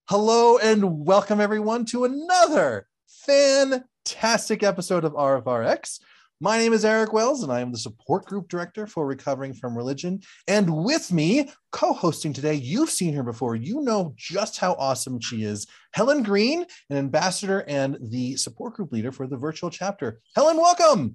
Hello and welcome everyone to another fantastic episode of RFRX. My name is Eric Wells and I am the support group director for Recovering from Religion. And with me, co-hosting today, you've seen her before. You know just how awesome she is. Helen Green, an ambassador and the support group leader for the virtual chapter. Helen, welcome.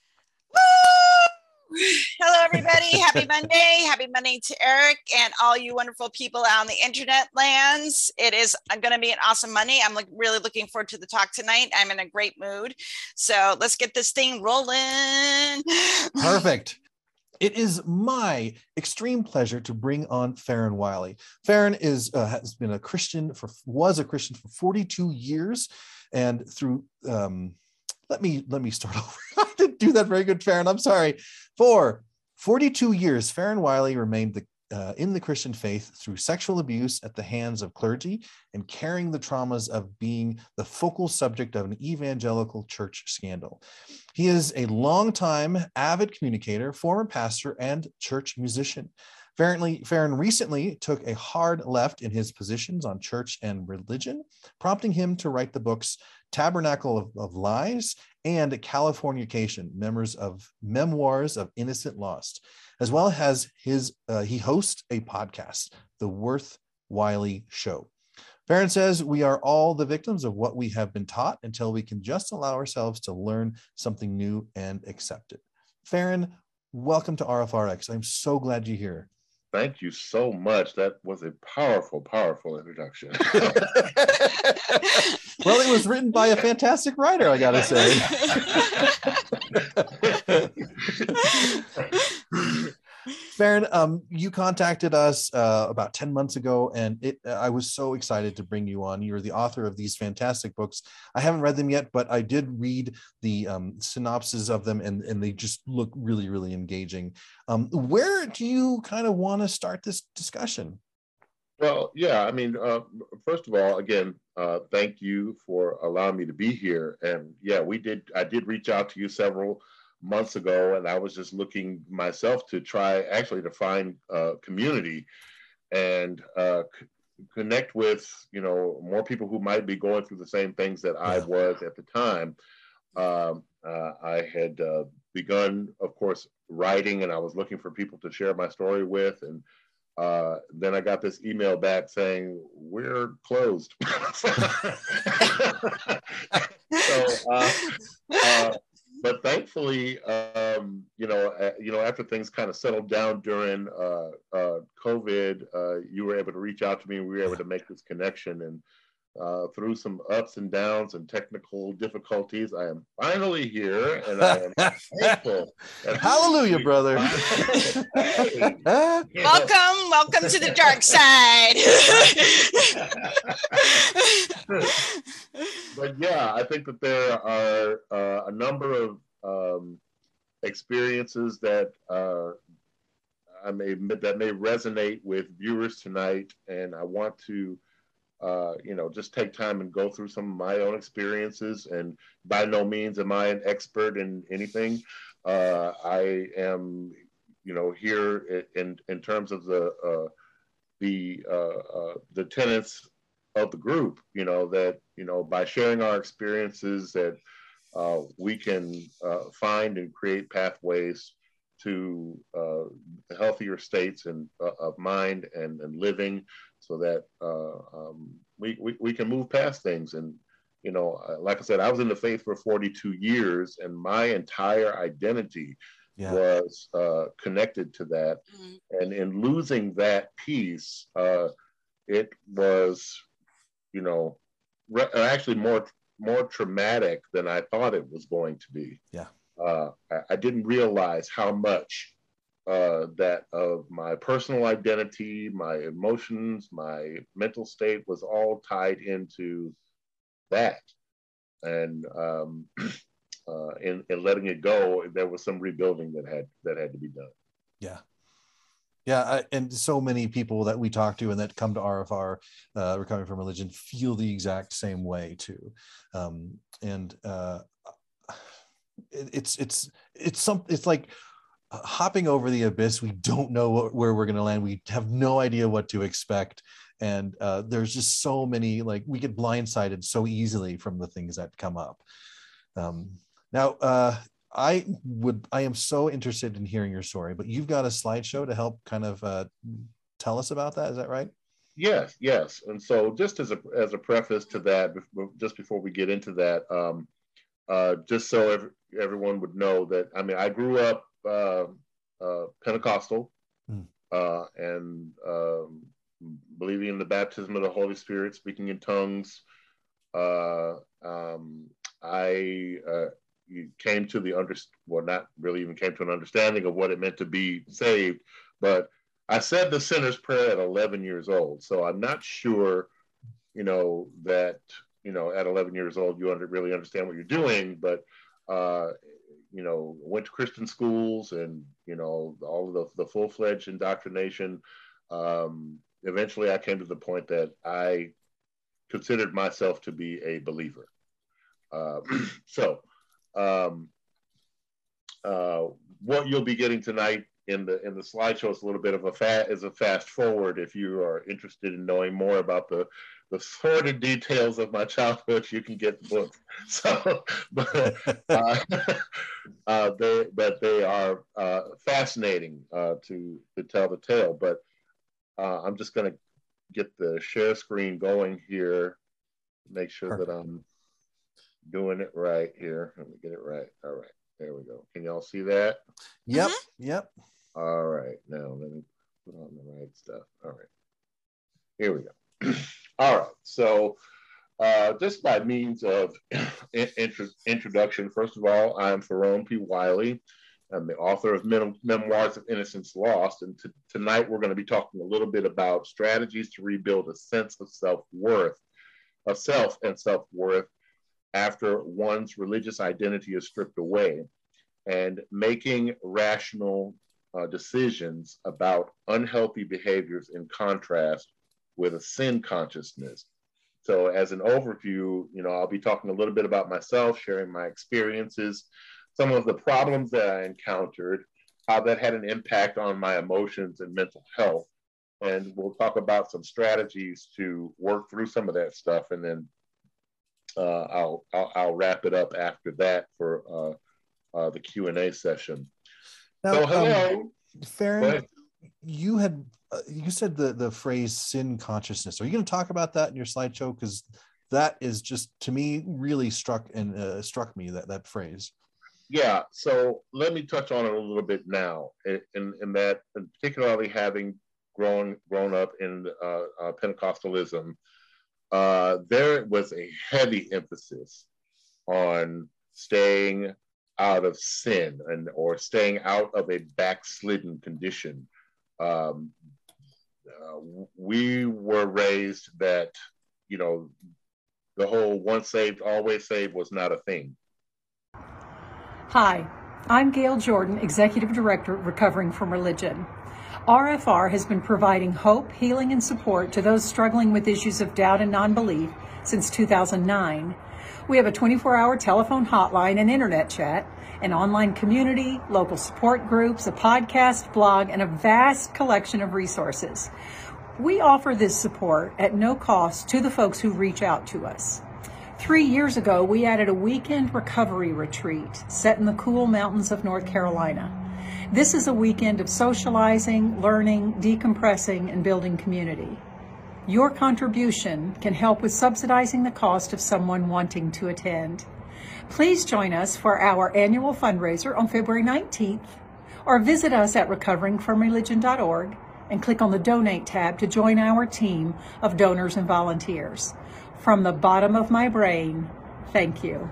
Hello, everybody. Happy Monday. Happy Monday to Eric and all you wonderful people out on the internet lands. It is going to be an awesome Monday. I'm really looking forward to the talk tonight. I'm in a great mood. So let's get this thing rolling. Perfect. It is my extreme pleasure to bring on Farron Wiley. Farron has been a Christian was a Christian for 42 years, and through let me start over. I didn't do that very good, Farron. I'm sorry. For 42 years, Farron Wiley remained in the Christian faith through sexual abuse at the hands of clergy and carrying the traumas of being the focal subject of an evangelical church scandal. He is a longtime avid communicator, former pastor, and church musician. Farron recently took a hard left in his positions on church and religion, prompting him to write the books Tabernacle of Lies and Californication, Memoirs of Innocent Lost, as well as he hosts a podcast, The Worth Wiley Show. Farron says we are all the victims of what we have been taught until we can just allow ourselves to learn something new and accept it. Farron, welcome to RFRX. I'm so glad you're here. Thank you so much. That was a powerful, powerful introduction. Well, it was written by a fantastic writer, I gotta say. Farron, you contacted us about 10 months ago, and I was so excited to bring you on. You're the author of these fantastic books. I haven't read them yet, but I did read the synopses of them, and they just look really, really engaging. Where do you kind of want to start this discussion? Well, yeah, I mean, first of all, again, thank you for allowing me to be here. And yeah, I did reach out to you several months ago, and I was just looking myself to try actually to find community and connect with, more people who might be going through the same things that I was at the time. I had begun, of course, writing, and I was looking for people to share my story with, and then I got this email back saying we're closed. But thankfully, after things kind of settled down during COVID, you were able to reach out to me, and we were able to make this connection. And through some ups and downs and technical difficulties, I am finally here, and I am thankful. Hallelujah, brother. Welcome to the dark side. But yeah, I think that there are a number of experiences that may resonate with viewers tonight, and I want to just take time and go through some of my own experiences. And by no means am I an expert in anything. I am, here in terms of the tenets of the group. That by sharing our experiences, that we can find and create pathways to healthier states of mind and living, so that we can move past things. And like I said, I was in the faith for 42 years, and my entire identity was connected to that. And in losing that piece, it was actually more traumatic than I thought it was going to be. I didn't realize how much that of my personal identity, my emotions, my mental state was all tied into that. And in letting it go, there was some rebuilding that had to be done. And so many people that we talk to and that come to RFR, Recovering from Religion, feel the exact same way too. It's like hopping over the abyss. We don't know where we're going to land. We have no idea what to expect. And there's just so many, like, we get blindsided so easily from the things that come up. Now, I am so interested in hearing your story, but you've got a slideshow to help kind of tell us about that. Is that right? Yes, yes. And so just as a preface to that, just before we get into that, just so everyone would know that, I mean, I grew up Pentecostal and believing in the baptism of the Holy Spirit, speaking in tongues. I came to not really even came to an understanding of what it meant to be saved, but I said the sinner's prayer at 11 years old. So I'm not sure, that, at 11 years old, you really understand what you're doing, but, went to Christian schools and, all of the full-fledged indoctrination. Eventually I came to the point that I considered myself to be a believer. What you'll be getting tonight in the slideshow is a little bit of a fast forward. If you are interested in knowing more about the sordid details of my childhood, you can get the book. So, but they are fascinating to tell the tale. But I'm just going to get the share screen going here. Make sure that I'm doing it right here. Let me get it right. All right, there we go. Can y'all see that? Yep. Yep. All right, now let me put on the right stuff. All right, here we go. All right, so just by means of introduction, first of all, I'm Ferone P. Wiley. I'm the author of Memoirs of Innocence Lost, and tonight we're going to be talking a little bit about strategies to rebuild a sense of self-worth, of self and self-worth after one's religious identity is stripped away, and making rational decisions about unhealthy behaviors in contrast with a sin consciousness. So as an overview, I'll be talking a little bit about myself, sharing my experiences, some of the problems that I encountered, how that had an impact on my emotions and mental health. And we'll talk about some strategies to work through some of that stuff. And then I'll wrap it up after that for the Q&A session. Now, so hello. Farron, you said the phrase sin consciousness. Are you going to talk about that in your slideshow? Because that is just, to me, really struck me, that phrase. Yeah, so let me touch on it a little bit now, in that, and particularly having grown up in Pentecostalism, there was a heavy emphasis on staying out of sin or staying out of a backslidden condition. We were raised that, the whole once saved, always saved was not a thing. Hi, I'm Gail Jordan, Executive Director at Recovering from Religion. RFR has been providing hope, healing, and support to those struggling with issues of doubt and non-belief since 2009. We have a 24-hour telephone hotline and internet chat, an online community, local support groups, a podcast, blog, and a vast collection of resources. We offer this support at no cost to the folks who reach out to us. 3 years ago, we added a weekend recovery retreat set in the cool mountains of North Carolina. This is a weekend of socializing, learning, decompressing, and building community. Your contribution can help with subsidizing the cost of someone wanting to attend. Please join us for our annual fundraiser on February 19th, or visit us at recoveringfromreligion.org and click on the Donate tab to join our team of donors and volunteers. From the bottom of my brain, thank you.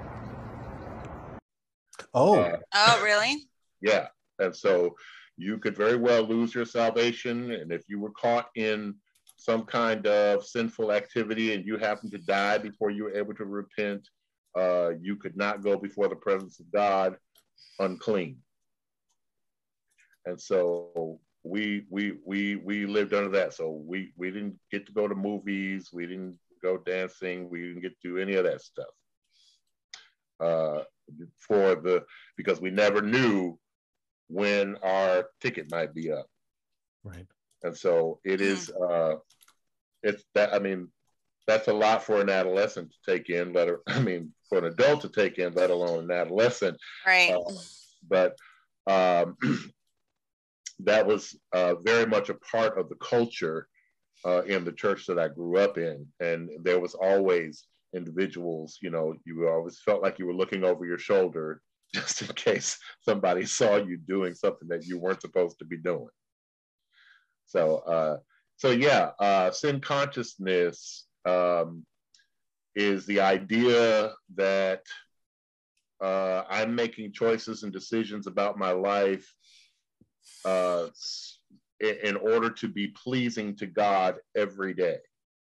Oh, really? Yeah. And so you could very well lose your salvation. And if you were caught in some kind of sinful activity and you happen to die before you were able to repent, you could not go before the presence of God unclean. And so we lived under that. So we didn't get to go to movies. We didn't go dancing. We didn't get to do any of that stuff. Because we never knew when our ticket might be up. Right. And so it is it's that, I mean, that's a lot for an adolescent to take in, for an adult to take in, let alone an adolescent. Right. But that was very much a part of the culture in the church that I grew up in. And there was always individuals, you always felt like you were looking over your shoulder just in case somebody saw you doing something that you weren't supposed to be doing. So sin consciousness is the idea that I'm making choices and decisions about my life in order to be pleasing to God every day.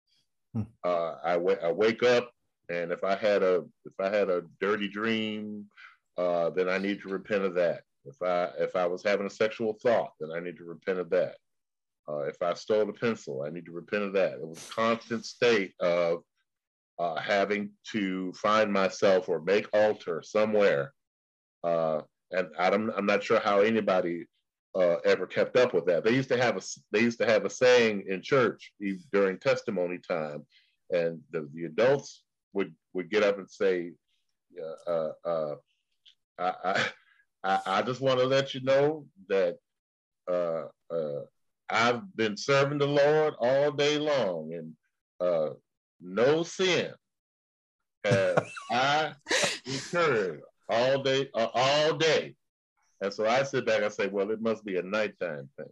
I wake up, and if I had a dirty dream, then I need to repent of that. If I was having a sexual thought, then I need to repent of that. If I stole a pencil, I need to repent of that. It was a constant state of having to find myself or make altar somewhere. And I'm not sure how anybody ever kept up with that. They used to have a saying in church during testimony time, and the adults would get up and say, I just want to let you know that I've been serving the Lord all day long, and no sin have I incurred all day. And so I sit back and say, well, it must be a nighttime thing.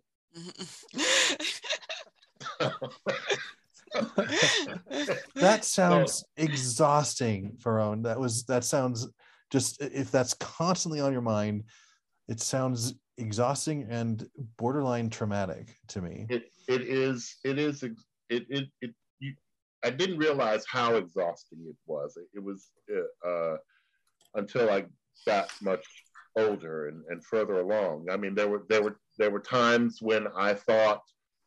That sounds exhausting, Farone. That sounds, just, if that's constantly on your mind, it sounds exhausting and borderline traumatic to me. I didn't realize how exhausting it was. It was until I got much older and further along. I mean, there were times when I thought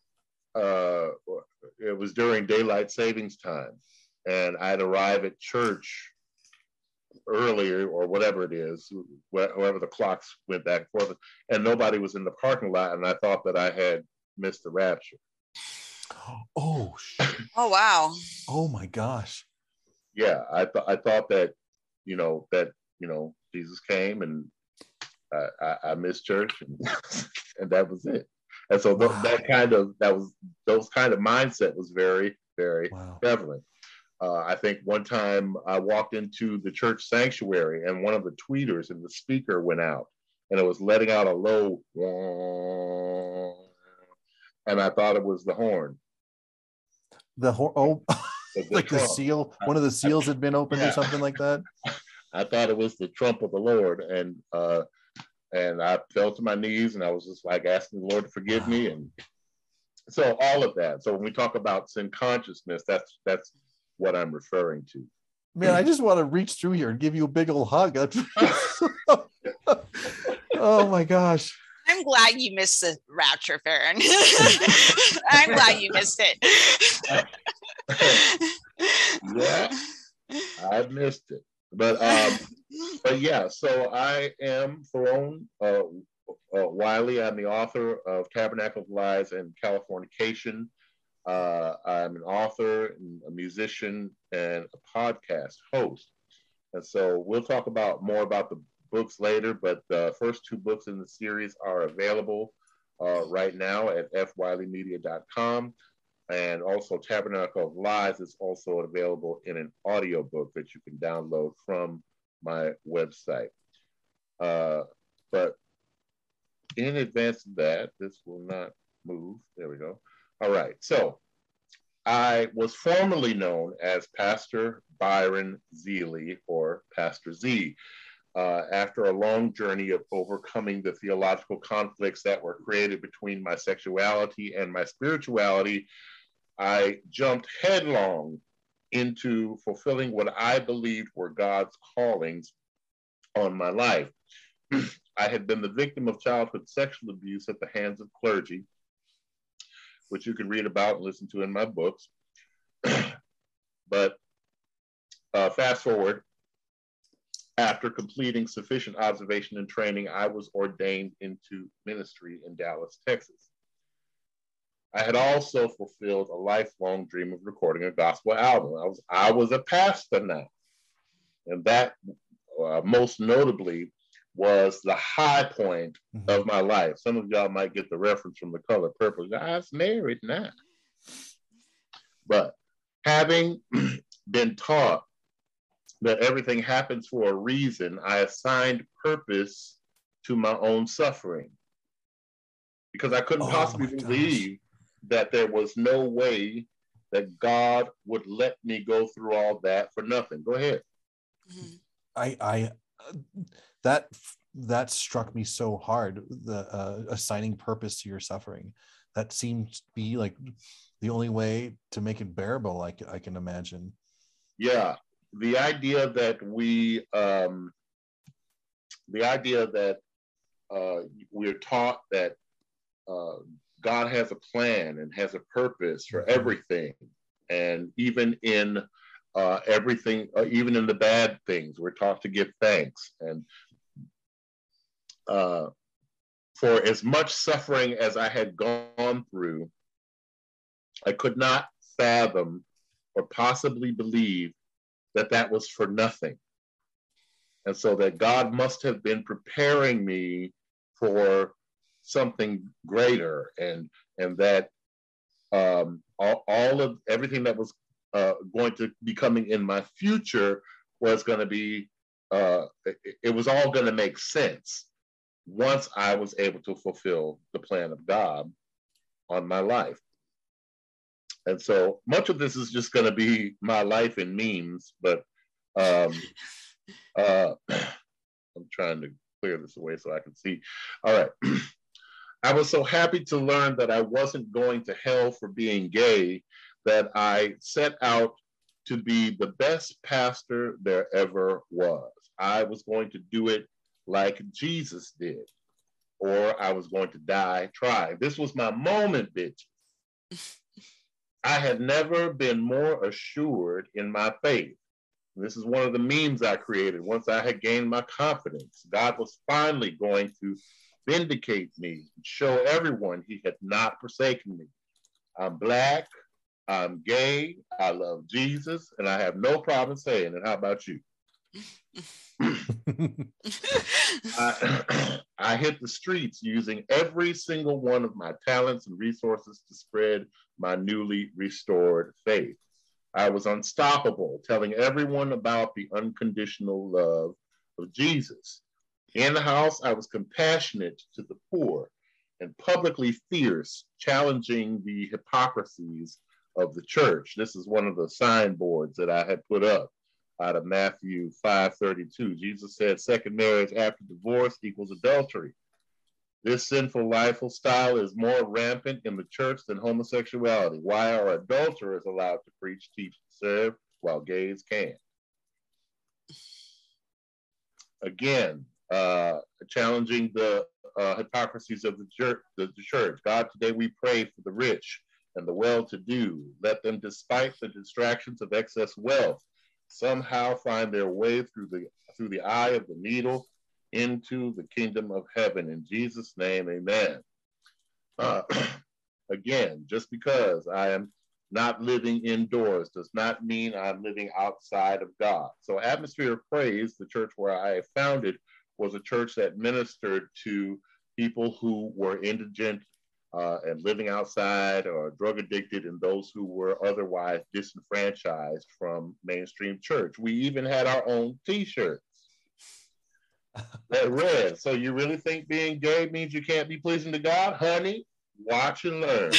it was during daylight savings time, and I'd arrive at church earlier, or whatever it is, wherever the clocks went back and forth, and nobody was in the parking lot, and I thought that I had missed the rapture. Oh, oh wow! Oh my gosh! Yeah, I thought that Jesus came, and I missed church, and that was it. And so those kind of mindset was very, very prevalent. I think one time I walked into the church sanctuary, and one of the tweeters and the speaker went out, and it was letting out a low, and I thought it was the horn. The horn? Oh, like the seal? One of the seals had been opened or something like that? I thought it was the trump of the Lord, and I fell to my knees, and I was just like asking the Lord to forgive me, and so all of that. So when we talk about sin consciousness, that's what I'm referring to. Man, I just want to reach through here and give you a big old hug. Oh my gosh. I'm glad you missed the rapture, Farron. I'm glad you missed it. Yeah, I missed it. But yeah, so I am Farone Wiley. I'm the author of Tabernacle of Lies and Californication. I'm an author, a musician, and a podcast host. And so we'll talk more about the books later, but the first two books in the series are available right now at fwileymedia.com. And also Tabernacle of Lies is also available in an audiobook that you can download from my website. But in advance of that, this will not move. There we go. All right. So I was formerly known as Pastor Byron Zealy, or Pastor Z. After a long journey of overcoming the theological conflicts that were created between my sexuality and my spirituality, I jumped headlong into fulfilling what I believed were God's callings on my life. I had been the victim of childhood sexual abuse at the hands of clergy, which you can read about and listen to in my books. But fast forward, after completing sufficient observation and training, I was ordained into ministry in Dallas, Texas. I had also fulfilled a lifelong dream of recording a gospel album. I was a pastor now, and that most notably was the high point of my life. Some of y'all might get the reference from The Color Purple. I was married now. But having been taught that everything happens for a reason, I assigned purpose to my own suffering, because I couldn't possibly believe that there was no way that God would let me go through all that for nothing. Go ahead. I that struck me so hard, the assigning purpose to your suffering. That seemed to be like the only way to make it bearable, I can imagine. Yeah, the idea that we're taught that God has a plan and has a purpose for everything, and even in everything, even in the bad things, we're taught to give thanks. And for as much suffering as I had gone through, I could not fathom or possibly believe that that was for nothing. And so that God must have been preparing me for something greater, and that all of everything that was going to be coming in my future was going to be, it was all going to make sense once I was able to fulfill the plan of God on my life. And so much of this is just going to be my life in memes, but I'm trying to clear this away so I can see. All right. I was so happy to learn that I wasn't going to hell for being gay that I set out to be the best pastor there ever was. I was going to do it like Jesus did, or I was going to die trying. This was my moment, bitch. I had never been more assured in my faith. This is one of the memes I created once I had gained my confidence. God was finally going to vindicate me and show everyone he had not forsaken me. I'm Black, I'm gay, I love Jesus, and I have no problem saying it. How about you? I hit the streets using every single one of my talents and resources to spread my newly restored faith. I was unstoppable, telling everyone about the unconditional love of Jesus. In the house, I was compassionate to the poor and publicly fierce, challenging the hypocrisies of the church. This is one of the signboards that I had put up out of Matthew 5:32. Jesus said, second marriage after divorce equals adultery. This sinful lifestyle is more rampant in the church than homosexuality. Why are adulterers allowed to preach, teach, and serve, while gays can't? Again, challenging the hypocrisies of the church. God, today we pray for the rich and the well-to-do. Let them, despite the distractions of excess wealth, somehow find their way through the eye of the needle into the kingdom of heaven. In Jesus' name, amen. Again, just because I am not living indoors does not mean I'm living outside of God. So Atmosphere of Praise, the church where I founded, was a church that ministered to people who were indigent and living outside, or drug addicted, and those who were otherwise disenfranchised from mainstream church. We even had our own t-shirts that read, so you really think being gay means you can't be pleasing to God? Honey, watch and learn.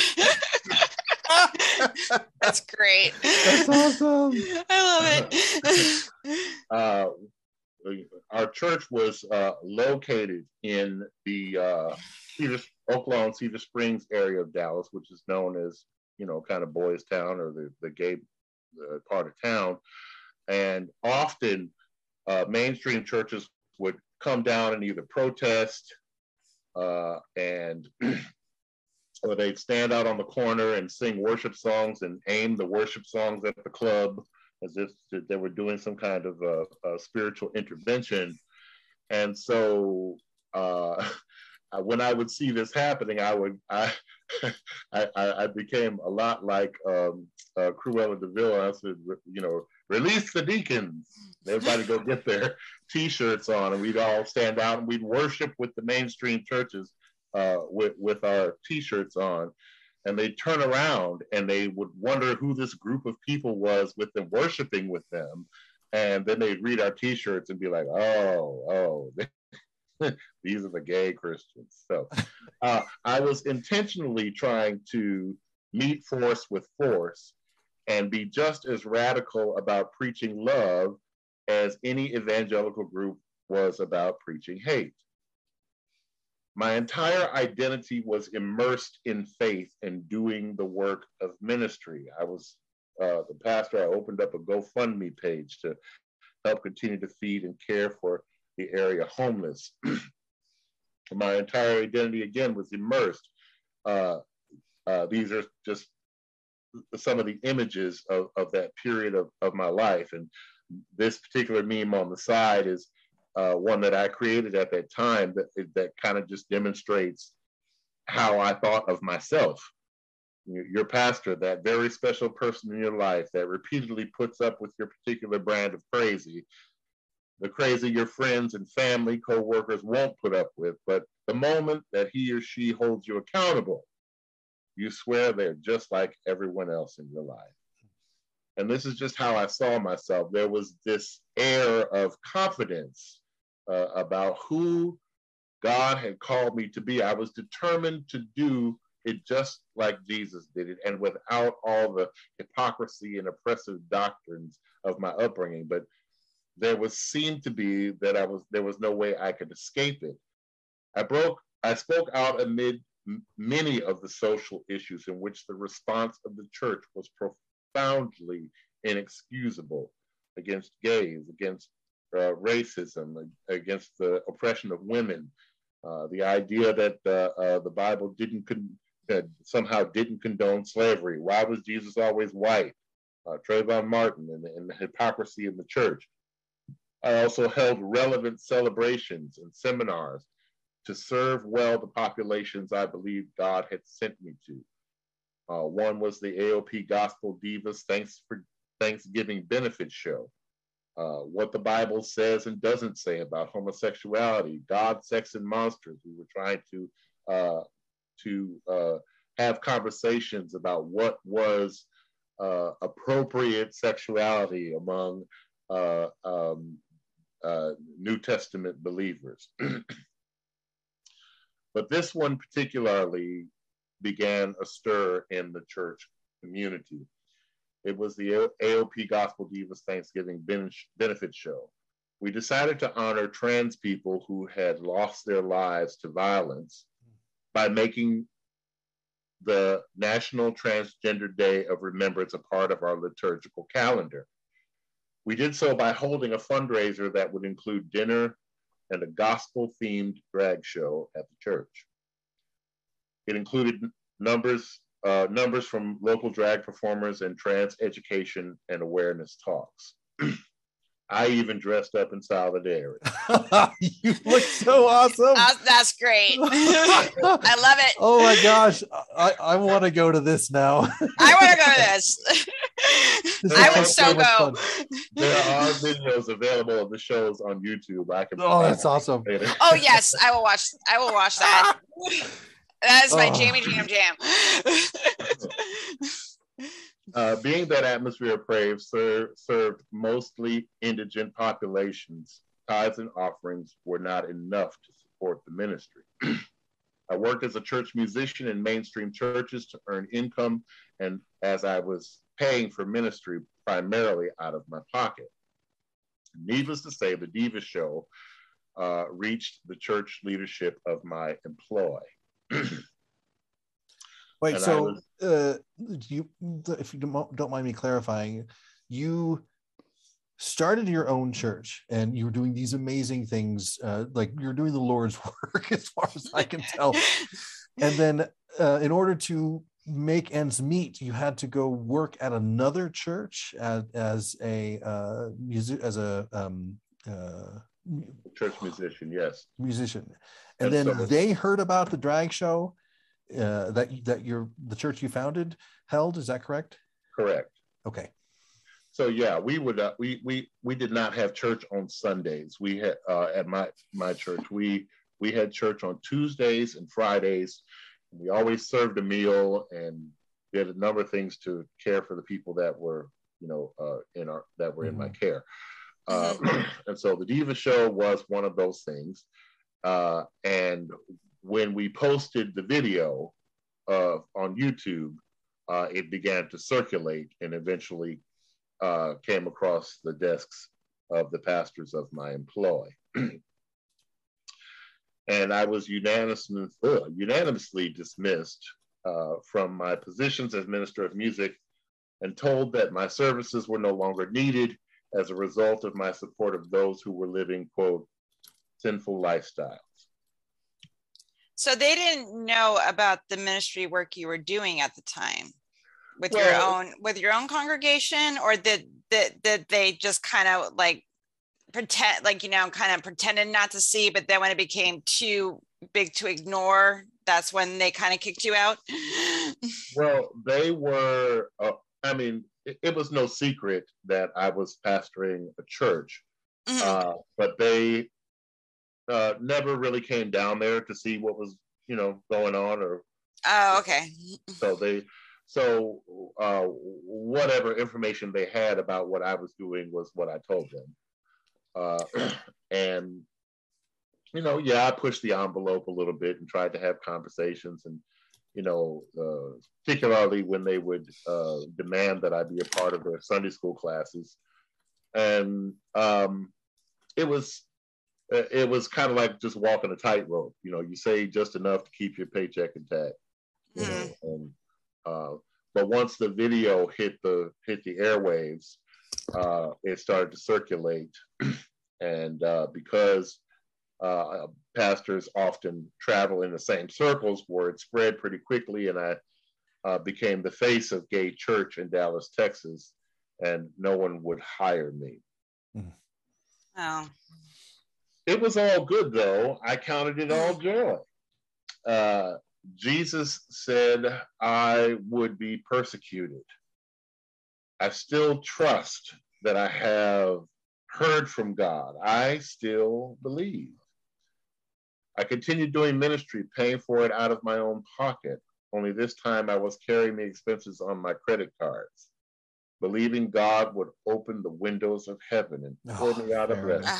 That's great. That's awesome. I love it. Our church was located in the Oaklawn, Cedar Springs area of Dallas, which is known as, kind of Boys Town, or the gay part of town. And often mainstream churches would come down and either protest and or they'd stand out on the corner and sing worship songs and aim the worship songs at the club as if they were doing some kind of spiritual intervention. And so when I would see this happening, I I became a lot like Cruella de Vil. I said, release the deacons. Everybody go get their T-shirts on, and we'd all stand out and we'd worship with the mainstream churches with our T-shirts on. And they'd turn around and they would wonder who this group of people was with them worshiping with them. And then they'd read our T-shirts and be like, oh, these are the gay Christians. So I was intentionally trying to meet force with force and be just as radical about preaching love as any evangelical group was about preaching hate. My entire identity was immersed in faith and doing the work of ministry. I was the pastor. I opened up a GoFundMe page to help continue to feed and care for the area homeless. My entire identity, again, was immersed. These are just some of the images of that period of my life. And this particular meme on the side is one that I created at that time that kind of just demonstrates how I thought of myself. Your pastor, that very special person in your life that repeatedly puts up with your particular brand of crazy, the crazy your friends and family, co-workers won't put up with, but the moment that he or she holds you accountable, you swear they're just like everyone else in your life. And this is just how I saw myself. There was this air of confidence about who God had called me to be. I was determined to do it just like Jesus did it, and without all the hypocrisy and oppressive doctrines of my upbringing. But there seemed to be that there was no way I could escape it. I spoke out amid many of the social issues in which the response of the church was profoundly inexcusable, against gays, against racism, against the oppression of women, the idea that the Bible somehow didn't condone slavery. Why was Jesus always white? Trayvon Martin and the hypocrisy in the church. I also held relevant celebrations and seminars to serve well the populations I believed God had sent me to. One was the AOP Gospel Divas Thanksgiving Benefit Show. What the Bible says and doesn't say about homosexuality, God, sex, and monsters. We were trying to have conversations about what was appropriate sexuality among New Testament believers. But this one particularly began a stir in the church community. It was the AOP Gospel Divas Thanksgiving Benefit Show. We decided to honor trans people who had lost their lives to violence by making the National Transgender Day of Remembrance a part of our liturgical calendar. We did so by holding a fundraiser that would include dinner and a gospel-themed drag show at the church. It included numbers from local drag performers and trans education and awareness talks. I even dressed up in solidarity. You look so awesome. That's great. I love it. Oh my gosh. I want to go to this now. I want to go to this. I would so go. There are videos available of the shows on YouTube. That's awesome. Oh yes, I will watch that. That is my jammy jam. Being that Atmosphere of Praise served mostly indigent populations, tithes and offerings were not enough to support the ministry. I worked as a church musician in mainstream churches to earn income, and as I was paying for ministry primarily out of my pocket. Needless to say, the Diva Show reached the church leadership of my employ. Wait, and so if you don't mind me clarifying, you started your own church and you were doing these amazing things, like you're doing the Lord's work as far as I can tell. And then in order to make ends meet, you had to go work at another church as a church musician, yes. Musician. And then they heard about the drag show the church you founded held. Is that correct? Correct. Okay. So yeah, we would we did not have church on Sundays. We had at my church we had church on Tuesdays and Fridays. We always served a meal and did a number of things to care for the people that were in my care. And so the Diva Show was one of those things. And when we posted the video on YouTube, it began to circulate and eventually came across the desks of the pastors of my employ. And I was unanimously dismissed from my positions as minister of music and told that my services were no longer needed as a result of my support of those who were living, quote, sinful lifestyles. So they didn't know about the ministry work you were doing at the time with your own congregation, or did they just kind of like pretend, like, kind of pretended not to see, but then when it became too big to ignore, that's when they kind of kicked you out? Well, they were, it was no secret that I was pastoring a church, but they never really came down there to see what was, going on. Or okay. So whatever information they had about what I was doing was what I told them. And, I pushed the envelope a little bit and tried to have conversations, and, particularly when they would demand that I be a part of their Sunday school classes. And it was kind of like just walking a tightrope. You say just enough to keep your paycheck intact. And but once the video hit the airwaves, it started to circulate, and because pastors often travel in the same circles, word spread pretty quickly, and I became the face of gay church in Dallas, Texas, and no one would hire me. Oh. It was all good, though. I counted it all joy. Jesus said I would be persecuted. I still trust that I have heard from God. I still believe. I continued doing ministry, paying for it out of my own pocket. Only this time I was carrying the expenses on my credit cards, believing God would open the windows of heaven and pour me out a blessing.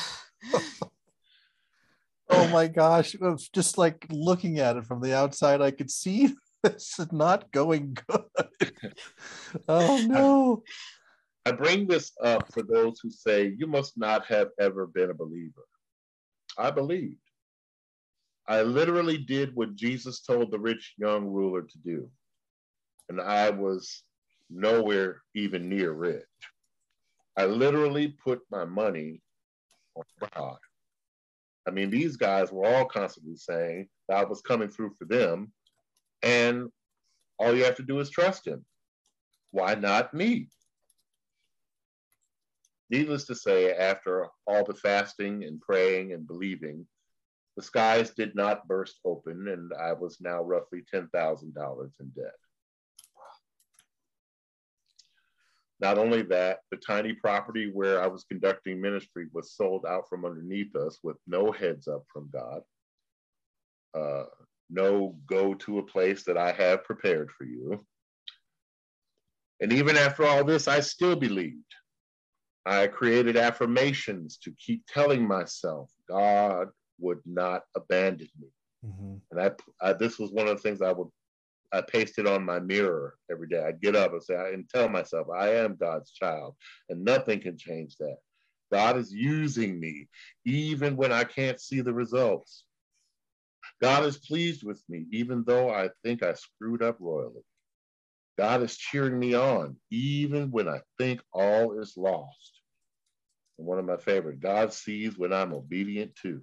Oh my gosh. Just like looking at it from the outside, I could see this is not going good. Oh no. I bring this up for those who say you must not have ever been a believer. I believed. I literally did what Jesus told the rich young ruler to do. And I was nowhere even near rich. I literally put my money on God. I mean, these guys were all constantly saying that I was coming through for them, and all you have to do is trust him. Why not me? Needless to say, after all the fasting and praying and believing, the skies did not burst open, and I was now roughly $10,000 in debt. Not only that, the tiny property where I was conducting ministry was sold out from underneath us with no heads up from God. No go to a place that I have prepared for you. And even after all this, I still believed. I created affirmations to keep telling myself God would not abandon me. And this was one of the things I pasted on my mirror every day. I'd get up and say, and tell myself, I am God's child, and nothing can change that. God is using me, even when I can't see the results. God is pleased with me, even though I think I screwed up royally. God is cheering me on, even when I think all is lost. And one of my favorite, God sees when I'm obedient too.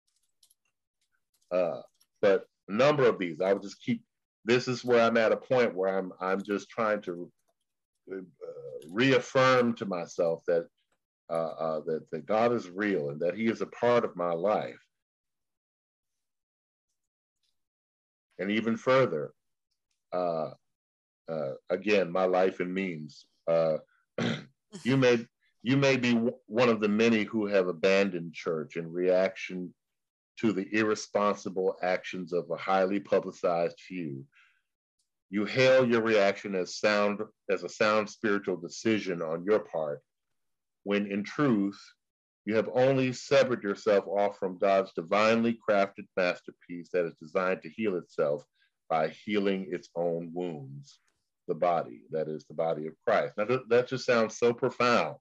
But a number of these, I would just keep. This is where I'm at a point where I'm just trying to reaffirm to myself that that God is real and that He is a part of my life. And even further, again, my life in memes. You may be one of the many who have abandoned church in reaction to the irresponsible actions of a highly publicized few. You hail your reaction as a sound spiritual decision on your part, when in truth, you have only severed yourself off from God's divinely crafted masterpiece that is designed to heal itself by healing its own wounds, the body, that is the body of Christ. Now that just sounds so profound.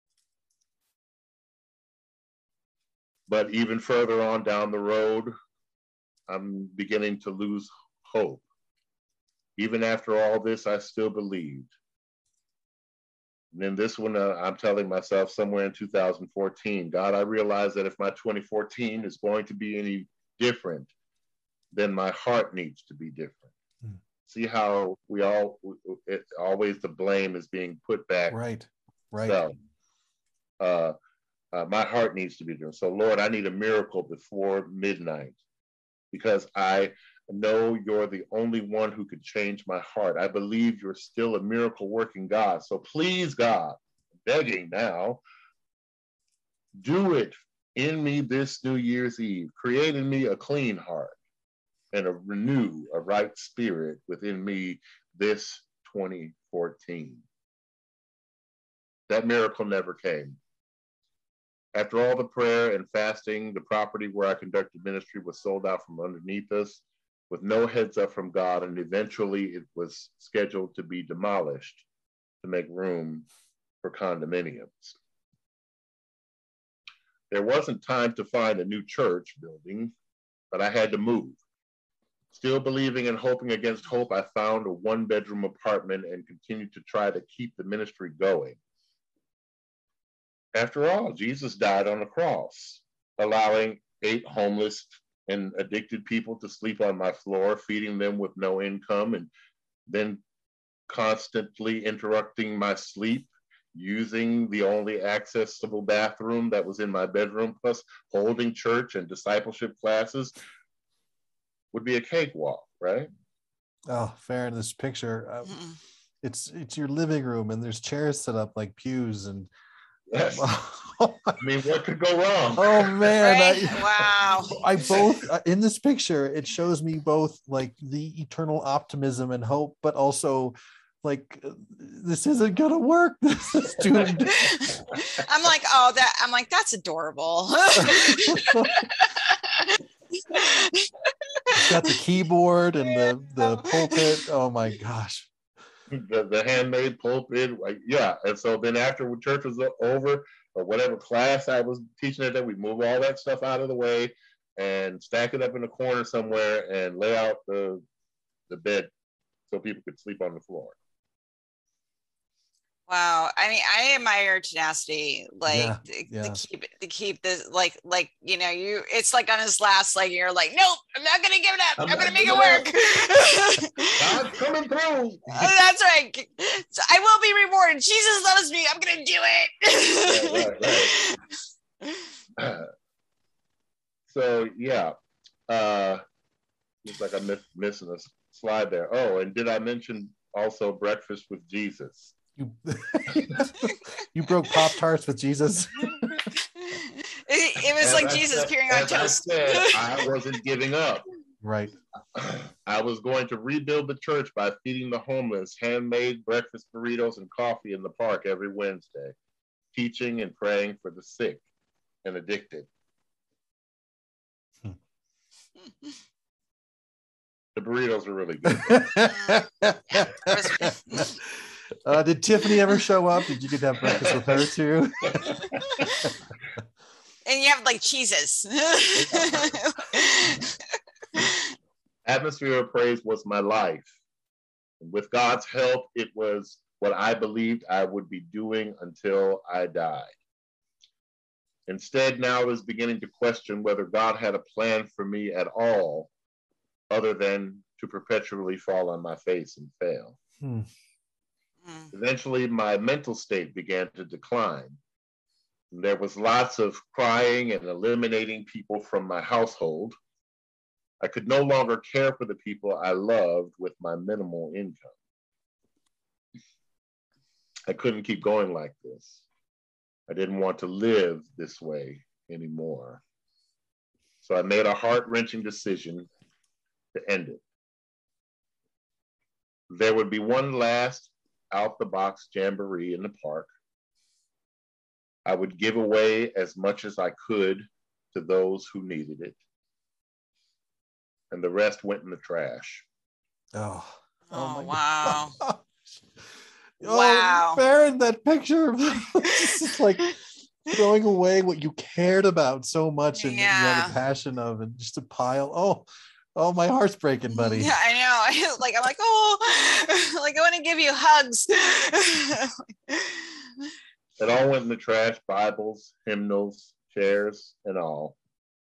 But even further on down the road, I'm beginning to lose hope. Even after all this, I still believed. And then this one, I'm telling myself somewhere in 2014, God, I realize that if my 2014 is going to be any different, then my heart needs to be different. See how always the blame is being put back. Right. So, my heart needs to be different. So Lord, I need a miracle before midnight, because I know you're the only one who could change my heart. I believe you're still a miracle working God. So please, God, I'm begging now, do it in me this New Year's Eve. Create in me a clean heart and renew a right spirit within me this 2014. That miracle never came. After all the prayer and fasting, the property where I conducted ministry was sold out from underneath us with no heads up from God, and eventually it was scheduled to be demolished to make room for condominiums. There wasn't time to find a new church building, but I had to move. Still believing and hoping against hope, I found a one-bedroom apartment and continued to try to keep the ministry going. After all, Jesus died on the cross, allowing 8 homeless and addicted people to sleep on my floor, feeding them with no income, and then constantly interrupting my sleep, using the only accessible bathroom that was in my bedroom, plus holding church and discipleship classes, would be a cakewalk, right? Oh, fair in this picture. It's your living room, and there's chairs set up like pews, and yes. I mean, what could go wrong? Oh man! Right? Wow! I both in this picture, it shows me both like the eternal optimism and hope, but also like this isn't gonna work. This is doomed. I'm like, that's adorable. It's got the keyboard and the pulpit. Oh my gosh. The handmade pulpit, yeah. And so then after church was over, or whatever class I was teaching that day, we move all that stuff out of the way and stack it up in a corner somewhere and lay out the bed so people could sleep on the floor. Wow. I mean, I admire your tenacity, like to keep this, like, you know, it's like on his last leg, you're like, nope, I'm not going to give it up. I'm going to make it work. God's coming through. That's right. So I will be rewarded. Jesus loves me. I'm going to do it. Right. So, yeah. Looks like I'm missing a slide there. Oh, and did I mention also breakfast with Jesus? You broke Pop-Tarts with Jesus. It was like Jesus appearing on toast. I wasn't giving up. Right. I was going to rebuild the church by feeding the homeless handmade breakfast burritos and coffee in the park every Wednesday, teaching and praying for the sick and addicted. The burritos are really good. Did Tiffany ever show up? Did you get to have breakfast with her too? And you have like cheeses. Atmosphere of praise was my life. And with God's help, it was what I believed I would be doing until I died. Instead, now I was beginning to question whether God had a plan for me at all, other than to perpetually fall on my face and fail. Eventually, my mental state began to decline. There was lots of crying and eliminating people from my household. I could no longer care for the people I loved with my minimal income. I couldn't keep going like this. I didn't want to live this way anymore. So I made a heart-wrenching decision to end it. There would be one last out-the-box jamboree in the park. I would give away as much as I could to those who needed it. And the rest went in the trash. Oh my wow. God. Wow. Farron, that picture of it's just like throwing away what you cared about so much and you had a passion of, and just a pile. Oh, my heart's breaking, buddy. Yeah, I know. I'm like, oh, like I want to give you hugs. It all went in the trash, Bibles, hymnals, chairs, and all.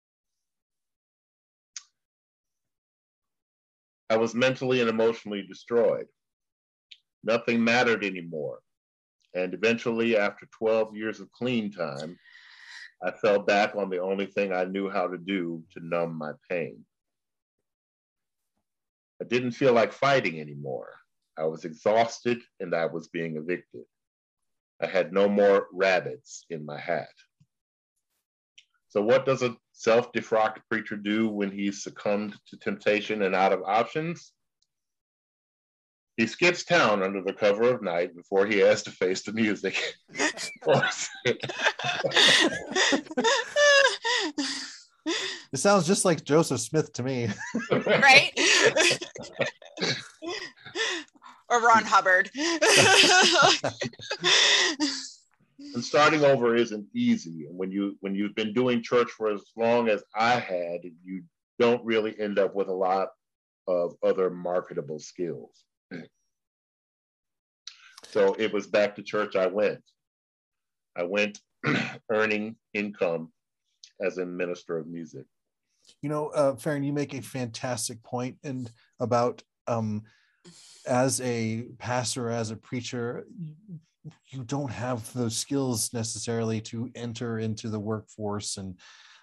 I was mentally and emotionally destroyed. Nothing mattered anymore. And eventually, after 12 years of clean time, I fell back on the only thing I knew how to do to numb my pain. I didn't feel like fighting anymore. I was exhausted and I was being evicted. I had no more rabbits in my hat. So what does a self-defrocked preacher do when he's succumbed to temptation and out of options? He skips town under the cover of night before he has to face the music. It sounds just like Joseph Smith to me. Right? Or Ron Hubbard. And starting over isn't easy. And when you've been doing church for as long as I had, you don't really end up with a lot of other marketable skills. So it was back to church I went. I went earning income as a minister of music. You know, Farron, you make a fantastic point and about as a pastor, as a preacher, you don't have those skills necessarily to enter into the workforce and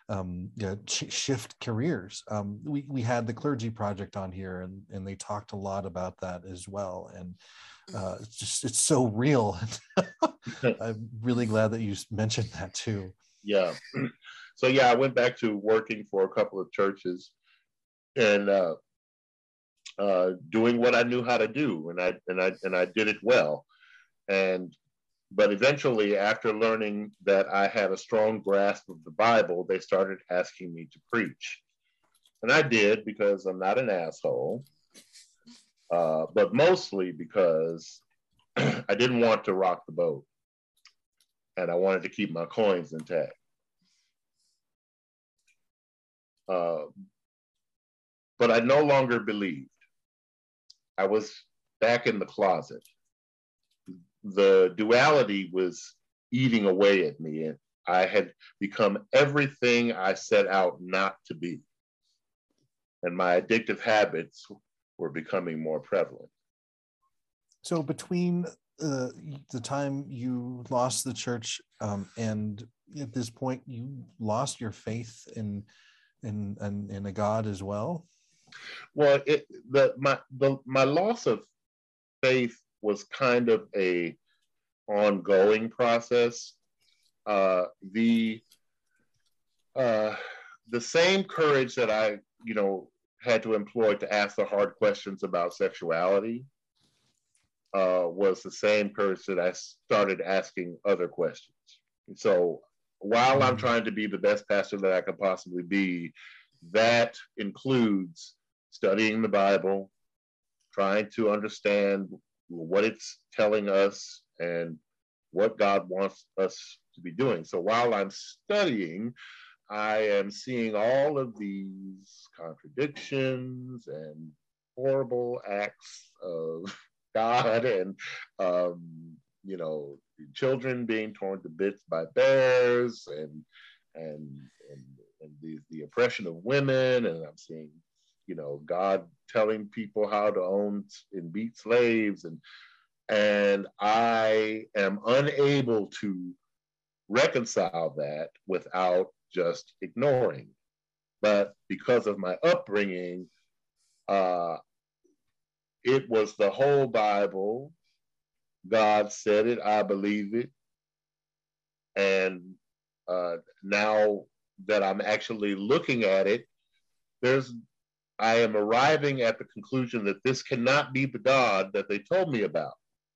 shift careers. We had the Clergy Project on here, and they talked a lot about that as well. And it's so real. I'm really glad that you mentioned that too. Yeah. So yeah, I went back to working for a couple of churches and doing what I knew how to do, and I did it well. But eventually, after learning that I had a strong grasp of the Bible, they started asking me to preach. And I did, because I'm not an asshole, but mostly because I didn't want to rock the boat. And I wanted to keep my coins intact. But I no longer believed. I was back in the closet. The duality was eating away at me, and I had become everything I set out not to be. And my addictive habits were becoming more prevalent. So between the time you lost the church and at this point you lost your faith in a God as well? Well, my loss of faith was kind of a ongoing process. The same courage that I, had to employ to ask the hard questions about sexuality was the same courage that I started asking other questions. And so while I'm trying to be the best pastor that I could possibly be, that includes studying the Bible, trying to understand what it's telling us and what God wants us to be doing. So while I'm studying, I am seeing all of these contradictions and horrible acts of God, and children being torn to bits by bears, and the oppression of women, and I'm seeing, God telling people how to own and beat slaves, and I am unable to reconcile that without just ignoring but because of my upbringing, it was the whole Bible. God said it, I believe it. And now that I'm actually looking at it, I am arriving at the conclusion that this cannot be the God that they told me about,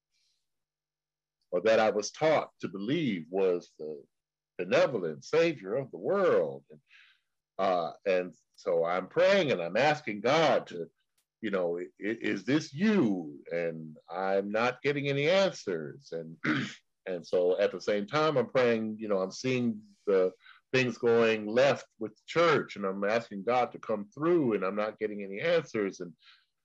or that I was taught to believe was the benevolent savior of the world. And so I'm praying and I'm asking God to, is this you? And I'm not getting any answers. And so at the same time, I'm praying, I'm seeing the things going left with the church, and I'm asking God to come through, and I'm not getting any answers. And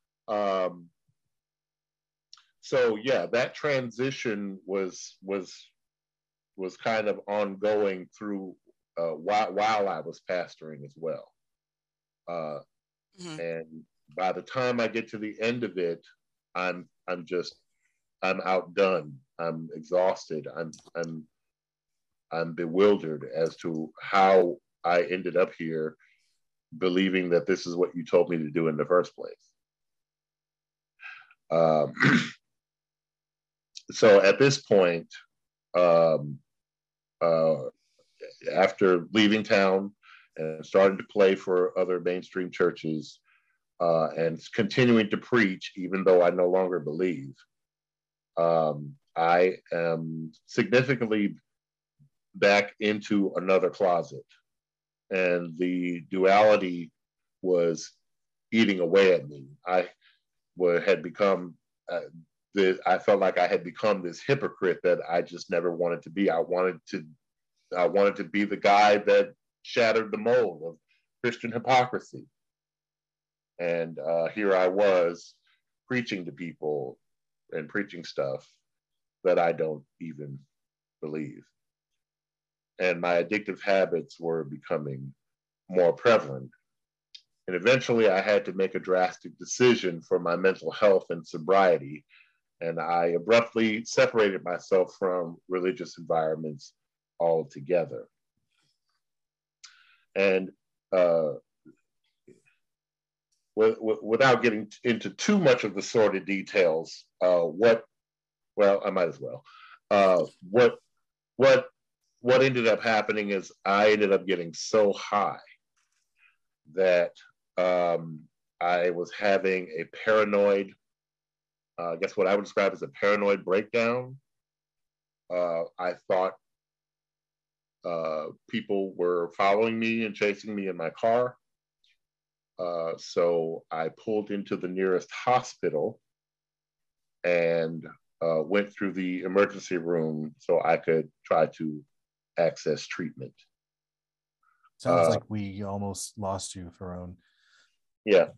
so yeah, that transition was kind of ongoing through while I was pastoring as well. And by the time I get to the end of it, I'm outdone. I'm exhausted. I'm bewildered as to how I ended up here believing that this is what you told me to do in the first place. So at this point, after leaving town and starting to play for other mainstream churches, and continuing to preach, even though I no longer believe, I am significantly back into another closet. And the duality was eating away at me. I had become, I felt like I had become this hypocrite that I just never wanted to be. I wanted to be the guy that shattered the mold of Christian hypocrisy. And here I was preaching to people and preaching stuff that I don't even believe. And my addictive habits were becoming more prevalent. And eventually I had to make a drastic decision for my mental health and sobriety. And I abruptly separated myself from religious environments altogether. And without getting into too much of the sordid details, I might as well. What ended up happening is I ended up getting so high that I was having a paranoid, I guess what I would describe as a paranoid breakdown. I thought people were following me and chasing me in my car. So I pulled into the nearest hospital and went through the emergency room so I could try to access treatment. Sounds like we almost lost you, Farone. Yeah.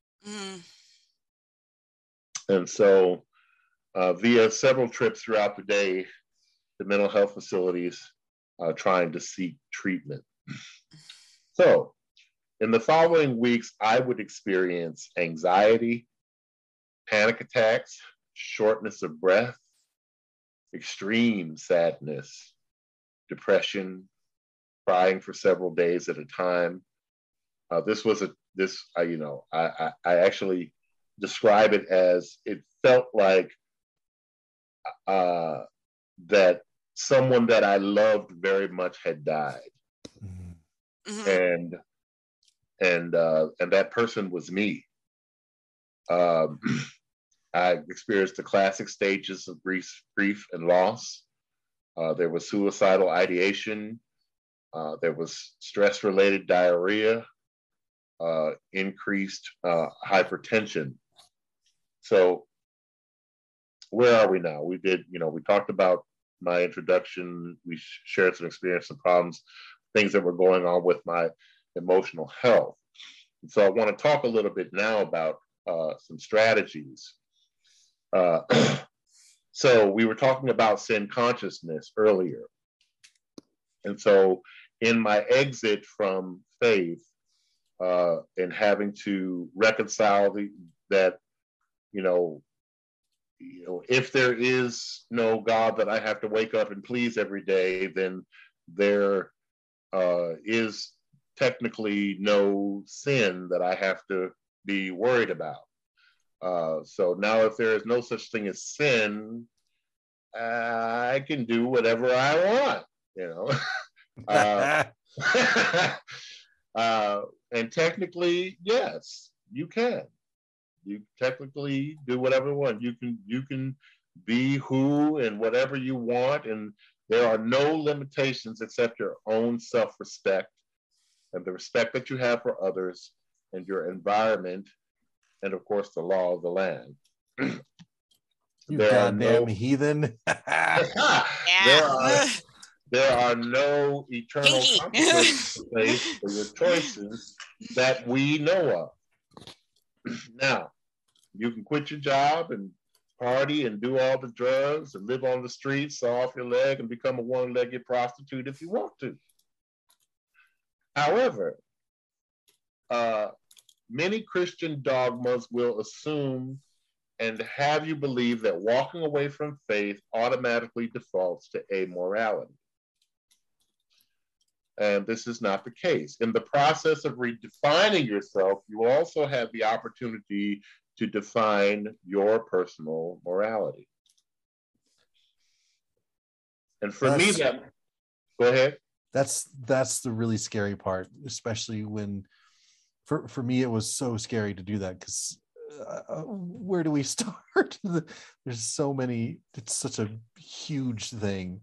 And so via several trips throughout the day to mental health facilities, trying to seek treatment. So in the following weeks, I would experience anxiety, panic attacks, shortness of breath, extreme sadness, depression, crying for several days at a time. I actually describe it as it felt like that someone that I loved very much had died. And that person was me. I experienced the classic stages of grief and loss. There was suicidal ideation. There was stress-related diarrhea, increased hypertension. So where are we now? We talked about my introduction. We shared some experience, some problems, things that were going on with my emotional health. And so I want to talk a little bit now about some strategies. So we were talking about sin consciousness earlier. And so in my exit from faith and having to reconcile that, if there is no God that I have to wake up and please every day, then there is technically no sin that I have to be worried about. So now if there is no such thing as sin, I can do whatever I want, and technically, yes, you can. You technically do whatever you want. You can be who and whatever you want, and there are no limitations except your own self-respect and the respect that you have for others and your environment, and of course the law of the land. You goddamn heathen. There are no eternal consequences for your choices that we know of. Now, you can quit your job and party and do all the drugs and live on the streets, saw off your leg, and become a one-legged prostitute if you want to. However, many Christian dogmas will assume and have you believe that walking away from faith automatically defaults to amorality. And this is not the case. In the process of redefining yourself, you also have the opportunity to define your personal morality. And for me, go ahead. That's the really scary part, especially when, for me, it was so scary to do that, because where do we start? There's so many, it's such a huge thing.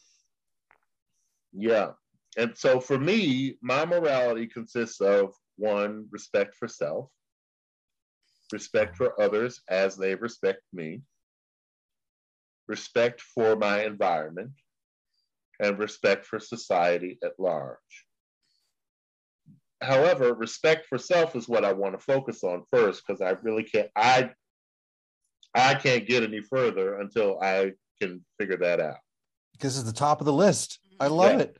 Yeah. And so for me, my morality consists of, one, respect for self, respect for others as they respect me, respect for my environment, and respect for society at large. However, respect for self is what I want to focus on first, because I really can't, I can't get any further until I can figure that out. Because it's the top of the list. I love it.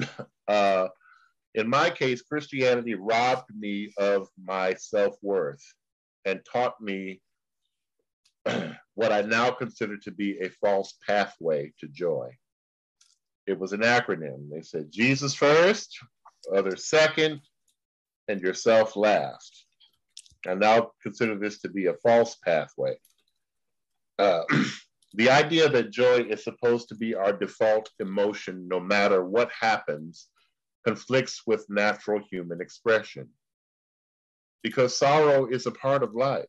In my case, Christianity robbed me of my self-worth and taught me what I now consider to be a false pathway to joy. It was an acronym. They said Jesus first, others second, and yourself last. I now consider this to be a false pathway. The idea that joy is supposed to be our default emotion no matter what happens conflicts with natural human expression, because sorrow is a part of life.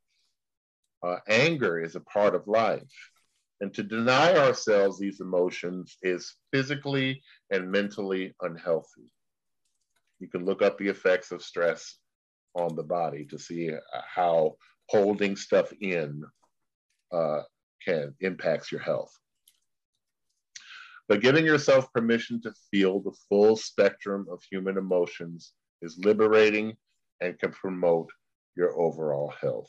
Anger is a part of life. And to deny ourselves these emotions is physically and mentally unhealthy. You can look up the effects of stress on the body to see how holding stuff in can impact your health. But giving yourself permission to feel the full spectrum of human emotions is liberating and can promote your overall health.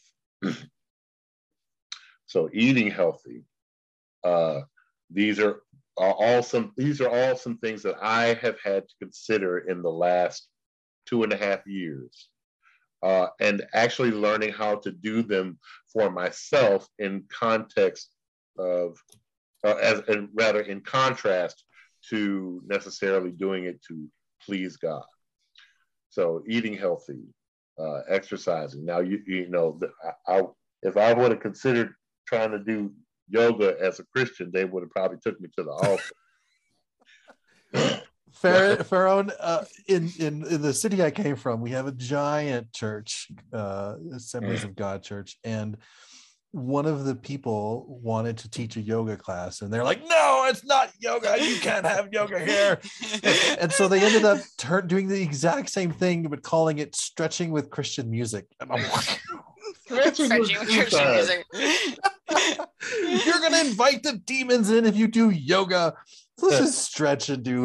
So eating healthy, these are all some things that I have had to consider in the last 2.5 years. And actually learning how to do them for myself in context of, in contrast to necessarily doing it to please God. So eating healthy, exercising. Now, you know, if I would have considered trying to do yoga as a Christian, they would have probably took me to the altar. Farron, in the city I came from, we have a giant church, Assemblies of God Church, and one of the people wanted to teach a yoga class, and they're like, no, it's not yoga, you can't have yoga here. And so they ended up doing the exact same thing, but calling it stretching with Christian music. And I'm like, stretching with Christian music. You're gonna invite the demons in if you do yoga. Let's just stretch and do.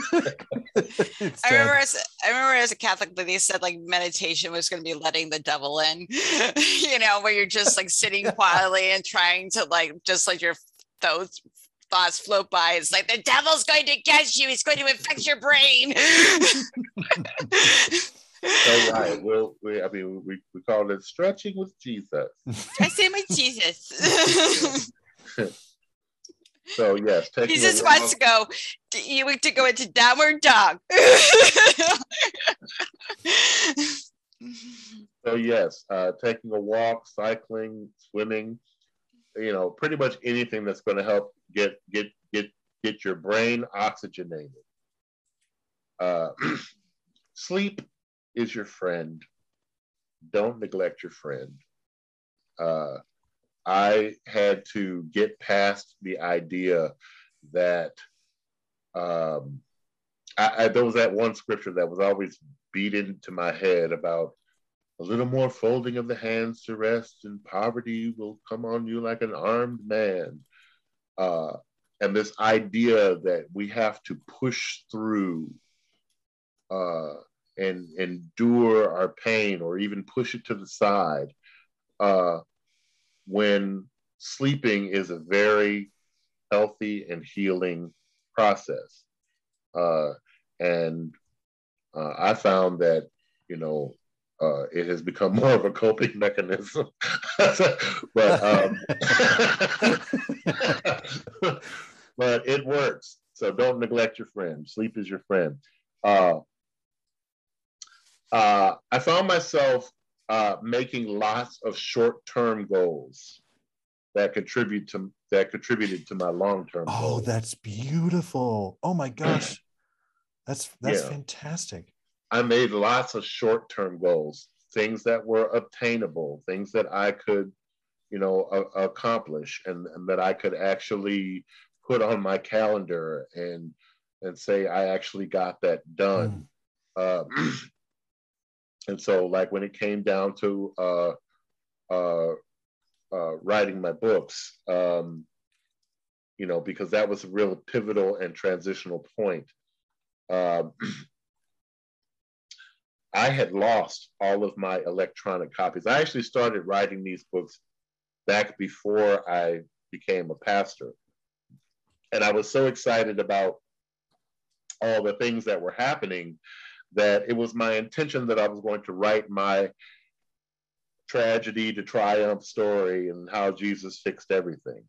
I remember as a Catholic, they said like meditation was going to be letting the devil in, you know, where you're just like sitting quietly and trying to like just let your those thoughts float by. It's like the devil's going to get you. He's going to infect your brain. So right. We call it stretching with Jesus. Stretching with Jesus. So yes, he just wants to go. You want to go into downward dog. So yes, taking a walk, cycling, swimming, pretty much anything that's going to help get your brain oxygenated. Sleep is your friend. Don't neglect your friend. I had to get past the idea that there was that one scripture that was always beat into my head about a little more folding of the hands to rest, and poverty will come on you like an armed man. And this idea that we have to push through and endure our pain, or even push it to the side, when sleeping is a very healthy and healing process. And I found that, it has become more of a coping mechanism. but but it works. So don't neglect your friend. Sleep is your friend. I found myself making lots of short-term goals that contributed to my long-term goals. Oh, that's beautiful. Oh my gosh. That's fantastic. I made lots of short-term goals, things that were obtainable, things that I could, accomplish, and that I could actually put on my calendar and say I actually got that done. And so, like, when it came down to writing my books, because that was a real pivotal and transitional point. I had lost all of my electronic copies. I actually started writing these books back before I became a pastor. And I was so excited about all the things that were happening that it was my intention that I was going to write my tragedy to triumph story and how Jesus fixed everything.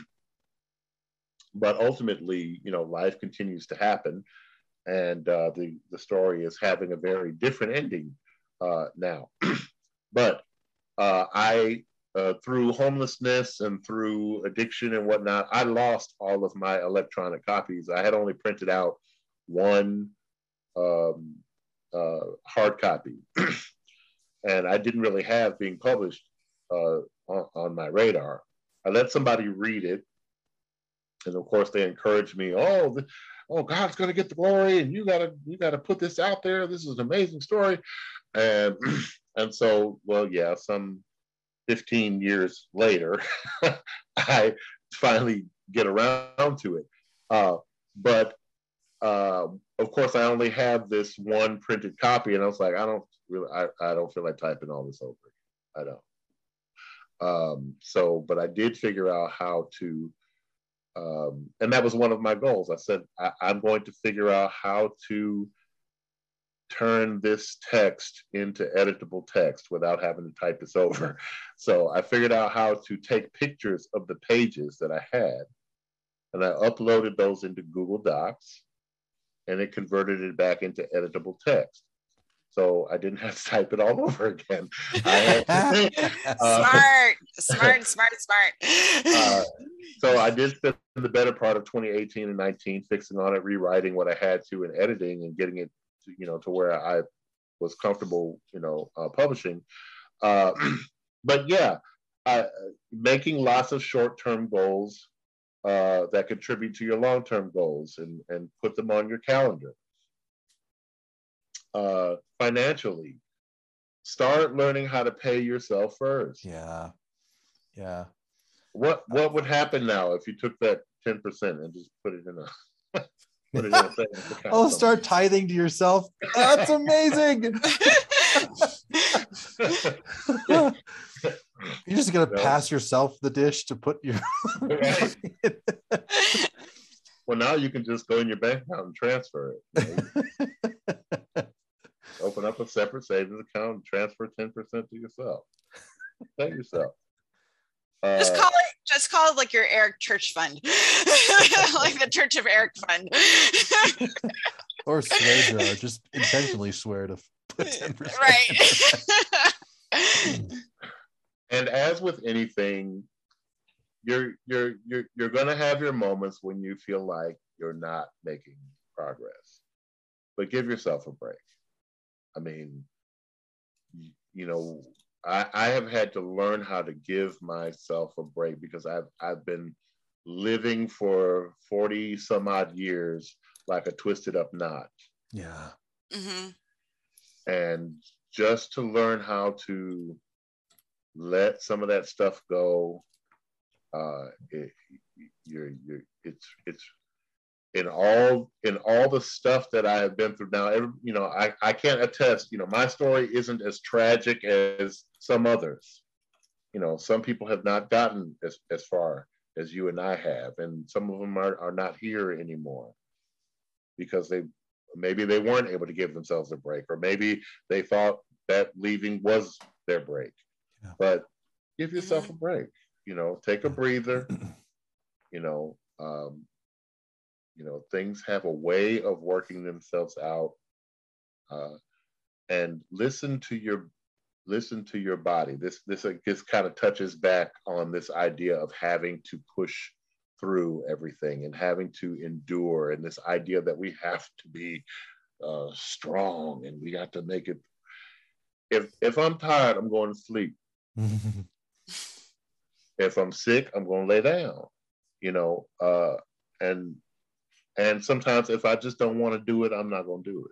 But ultimately, life continues to happen. And the story is having a very different ending now. But I, through homelessness and through addiction and whatnot, I lost all of my electronic copies. I had only printed out one hard copy. And I didn't really have being published on my radar. I let somebody read it. And of course, they encouraged me, oh, God's going to get the glory, and you gotta put this out there. This is an amazing story. And so, well, yeah, some 15 years later, I finally get around to it. But of course, I only have this one printed copy, and I was like, I don't feel like typing all this over. I don't. But I did figure out how to. And that was one of my goals. I said, I'm going to figure out how to turn this text into editable text without having to type this over. So I figured out how to take pictures of the pages that I had, and I uploaded those into Google Docs, and it converted it back into editable text. So I didn't have to type it all over again. Smart. So I did spend the better part of 2018 and 19 fixing on it, rewriting what I had to, and editing and getting it, to where I was comfortable, publishing. But yeah, making lots of short-term goals that contribute to your long-term goals, and put them on your calendar. Financially, start learning how to pay yourself first. Yeah. What would happen now if you took that 10% and just put it in a savings account? Oh, start tithing to yourself. That's amazing. You're just gonna pass yourself the dish to put your. Right. Well, now you can just go in your bank account and transfer it. Open up a separate savings account and transfer 10% to yourself. Pay yourself. Just call it like your Eric Church Fund, like the Church of Eric Fund. Or swear jar. Just intentionally swear to put 10%. Right. And as with anything, you're gonna have your moments when you feel like you're not making progress, but give yourself a break. I mean, you know, I have had to learn how to give myself a break because I've been living for 40 some odd years like a twisted up knot. Yeah. Mm-hmm. And just to learn how to let some of that stuff go, it's in all the stuff that I have been through now. You know, I can't attest. You know, my story isn't as tragic as some others. You know, some people have not gotten as far as you and I have, and some of them are not here anymore because maybe they weren't able to give themselves a break, or maybe they thought that leaving was their break. Yeah. But give yourself a break. You know, take a breather. You know, things have a way of working themselves out, and listen to your body. This kind of touches back on this idea of having to push through everything and having to endure, and this idea that we have to be strong and we got to make it. If I'm tired, I'm going to sleep. If I'm sick, I'm going to lay down. You know, and sometimes if I just don't want to do it, I'm not going to do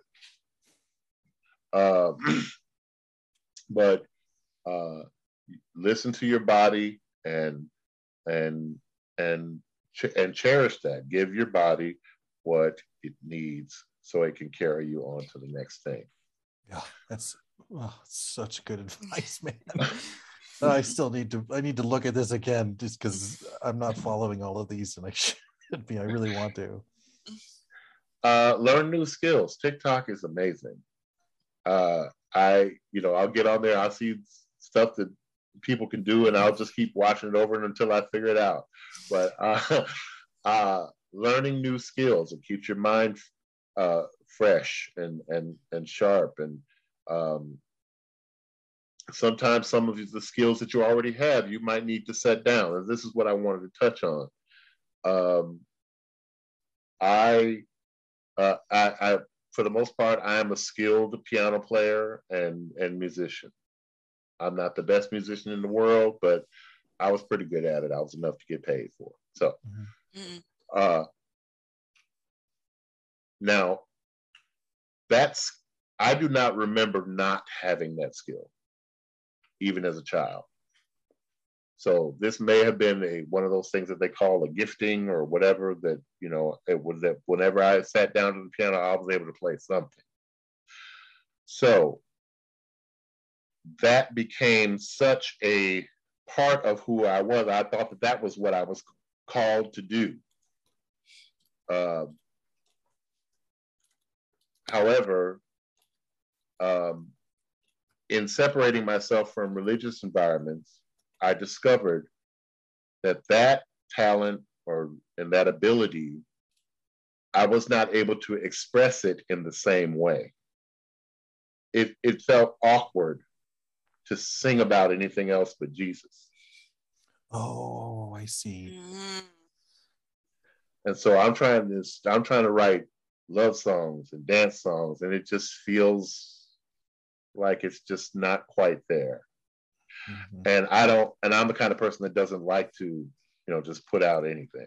it. But listen to your body and cherish that. Give your body what it needs so it can carry you on to the next thing. Yeah, that's such good advice, man. I need to look at this again just because I'm not following all of these, and I should be. I really want to. Learn new skills. TikTok is amazing. I'll get on there. I'll see stuff that people can do, and I'll just keep watching it over until I figure it out. But learning new skills, it keeps your mind fresh and sharp. And sometimes some of the skills that you already have, you might need to set down. And this is what I wanted to touch on. I for the most part, I am a skilled piano player and musician. I'm not the best musician in the world, but I was pretty good at it. I was enough to get paid for it. So, now I do not remember not having that skill, even as a child. So this may have been one of those things that they call a gifting or whatever, that, you know, it was that whenever I sat down to the piano, I was able to play something. So that became such a part of who I was. I thought that was what I was called to do. However, in separating myself from religious environments, I discovered that talent and that ability, I was not able to express it in the same way. It felt awkward to sing about anything else but Jesus. Oh, I see. And so I'm trying to write love songs and dance songs, and it just feels like it's just not quite there. And I'm the kind of person that doesn't like to, you know, just put out anything.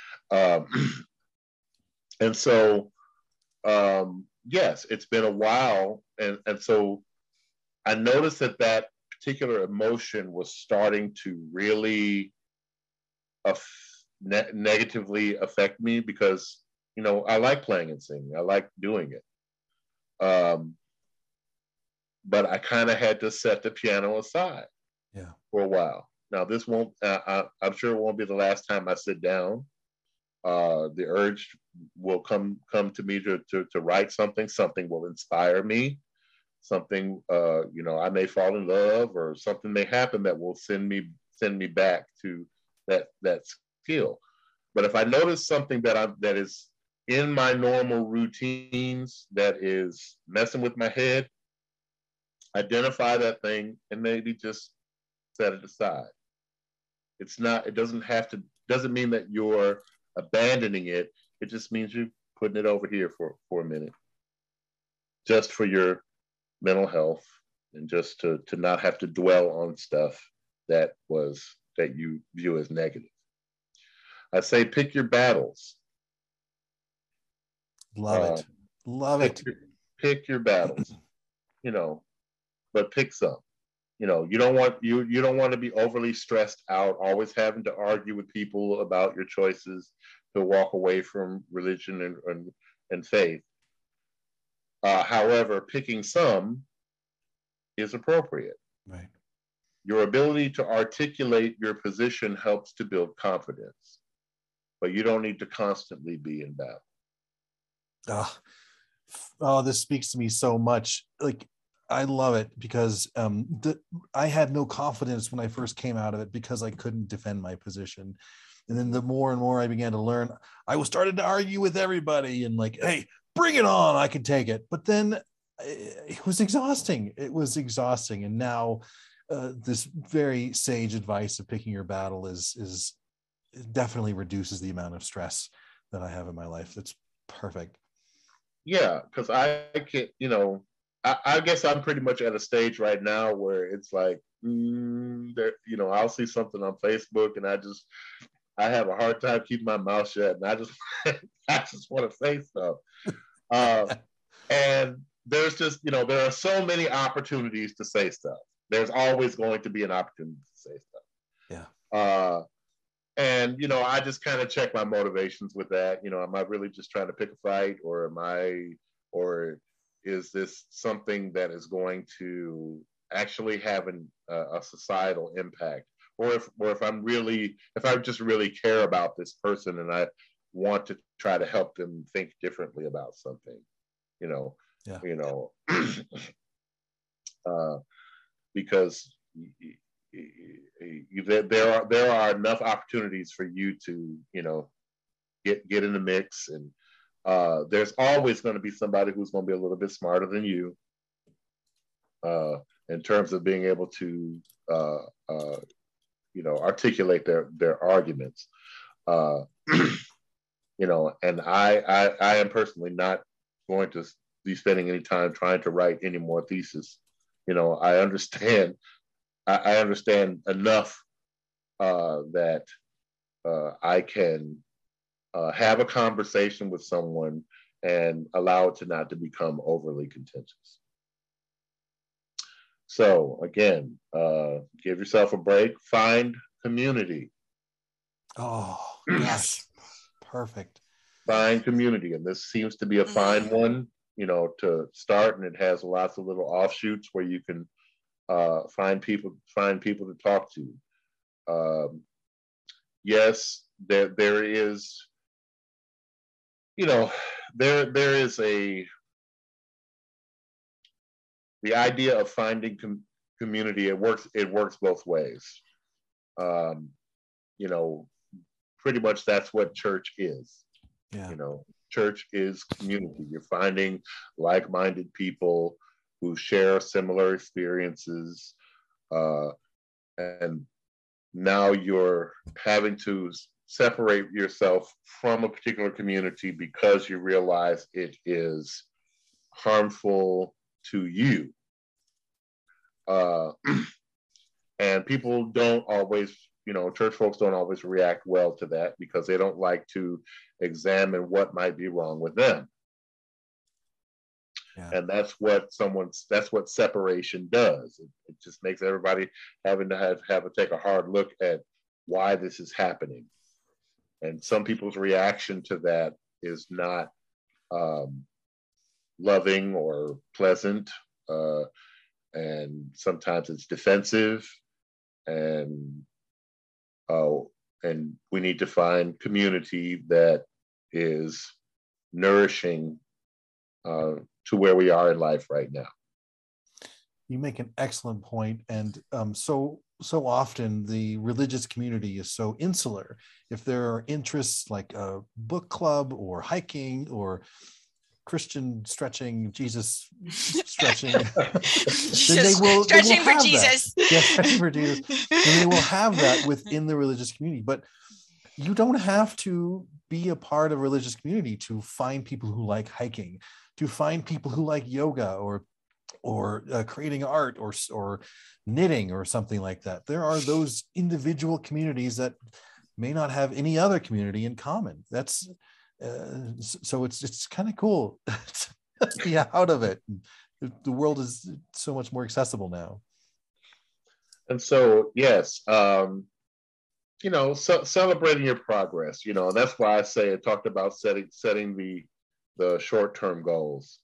And so, yes, it's been a while. And so I noticed that particular emotion was starting to really negatively affect me because, you know, I like playing and singing. I like doing it. But I kind of had to set the piano aside. Yeah. For a while. Now, this won't, I'm sure it won't be the last time I sit down. The urge will come to me to write something. Something will inspire me. Something, you know, I may fall in love, or something may happen that will send me send me back to that skill. But if I notice something that is in my normal routines that is messing with my head, identify that thing and maybe just set it aside. It doesn't mean that you're abandoning it. It just means you're putting it over here for a minute, just for your mental health and just to not have to dwell on stuff that you view as negative. I say pick your battles. Love it. Pick your battles, but pick some. You don't want to be overly stressed out, always having to argue with people about your choices to walk away from religion and faith. However, picking some is appropriate. Right. Your ability to articulate your position helps to build confidence, but you don't need to constantly be in battle. Oh, this speaks to me so much. Like, I love it because I had no confidence when I first came out of it because I couldn't defend my position. And then the more and more I began to learn, I was started to argue with everybody and like, hey, bring it on, I can take it. But then it was exhausting. And now this very sage advice of picking your battle is definitely reduces the amount of stress that I have in my life. That's perfect. Yeah, because I can't, I guess I'm pretty much at a stage right now where it's like, I'll see something on Facebook and I have a hard time keeping my mouth shut, and I just want to say stuff. And there's just, there are so many opportunities to say stuff. There's always going to be an opportunity to say stuff. Yeah. And, I just kind of check my motivations with that. Am I really just trying to pick a fight, or is this something that is going to actually have a societal impact? Or if I just really care about this person and I want to try to help them think differently about something, because there are enough opportunities for you to get in the mix, and there's always going to be somebody who's going to be a little bit smarter than you in terms of being able to articulate their arguments. And I am personally not going to be spending any time trying to write any more thesis. I understand enough that I can have a conversation with someone and allow it not to become overly contentious. So again, give yourself a break, find community. Oh, gosh, perfect. Find community. And this seems to be a fine one, to start, and it has lots of little offshoots where you can find people to talk to. Yes, there is, there is the idea of finding community. It works both ways. Pretty much that's what church is. Yeah. Church is community. You're finding like-minded people who share similar experiences, and now you're having to separate yourself from a particular community because you realize it is harmful to you. And people don't always, church folks don't always react well to that because they don't like to examine what might be wrong with them. Yeah. And that's what separation does. It just makes everybody having to have to take a hard look at why this is happening. And some people's reaction to that is not loving or pleasant. And sometimes it's defensive, and we need to find community that is nourishing to where we are in life right now. You make an excellent point, and so often the religious community is so insular. If there are interests like a book club or hiking or Christian stretching, Jesus stretching, then they will stretching for have Jesus. that. Yeah, stretching for Jesus. And they will have that within the religious community. But you don't have to be a part of a religious community to find people who like hiking, to find people who like yoga or creating art or knitting or something like that. There are those individual communities that may not have any other community in common. That's so it's kind of cool to be out of it. The world is so much more accessible now. And so, yes, celebrating your progress. That's why I talked about setting the short-term goals.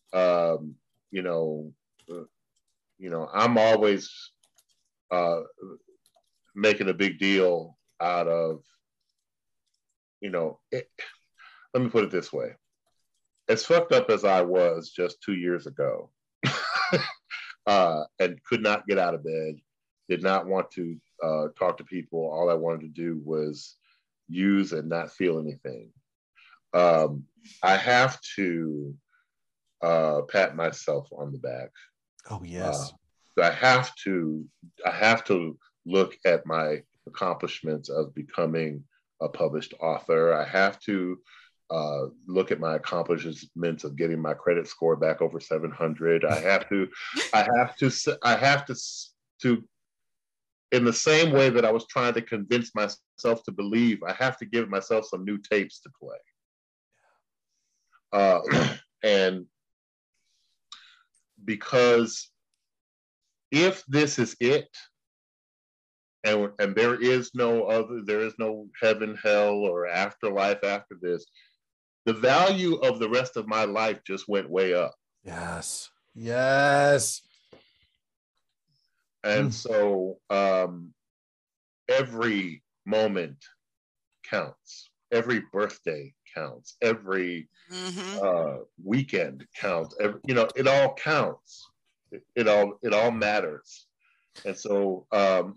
I'm always making a big deal out of, let me put it this way. As fucked up as I was just 2 years ago, and could not get out of bed, did not want to talk to people. All I wanted to do was use and not feel anything. I have to pat myself on the back. Oh yes. I have to look at my accomplishments of becoming a published author. I have to look at my accomplishments of getting my credit score back over 700. I have to, in the same way that I was trying to convince myself to believe, I have to give myself some new tapes to play. And because if this is it, and there is no heaven, hell, or afterlife after this, the value of the rest of my life just went way up. Yes. And so every moment counts. Every birthday counts. Every weekend counts. It all counts. It all matters. And so,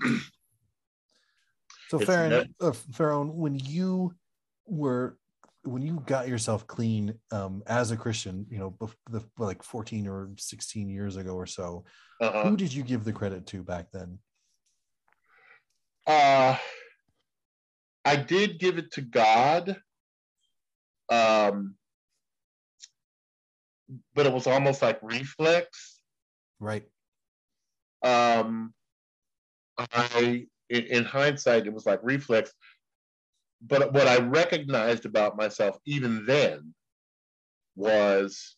so Farron, when you got yourself clean as a Christian, like 14 or 16 years ago or so, who did you give the credit to back then? I did give it to God, but it was almost like reflex. Right. In hindsight, it was like reflex. But what I recognized about myself even then was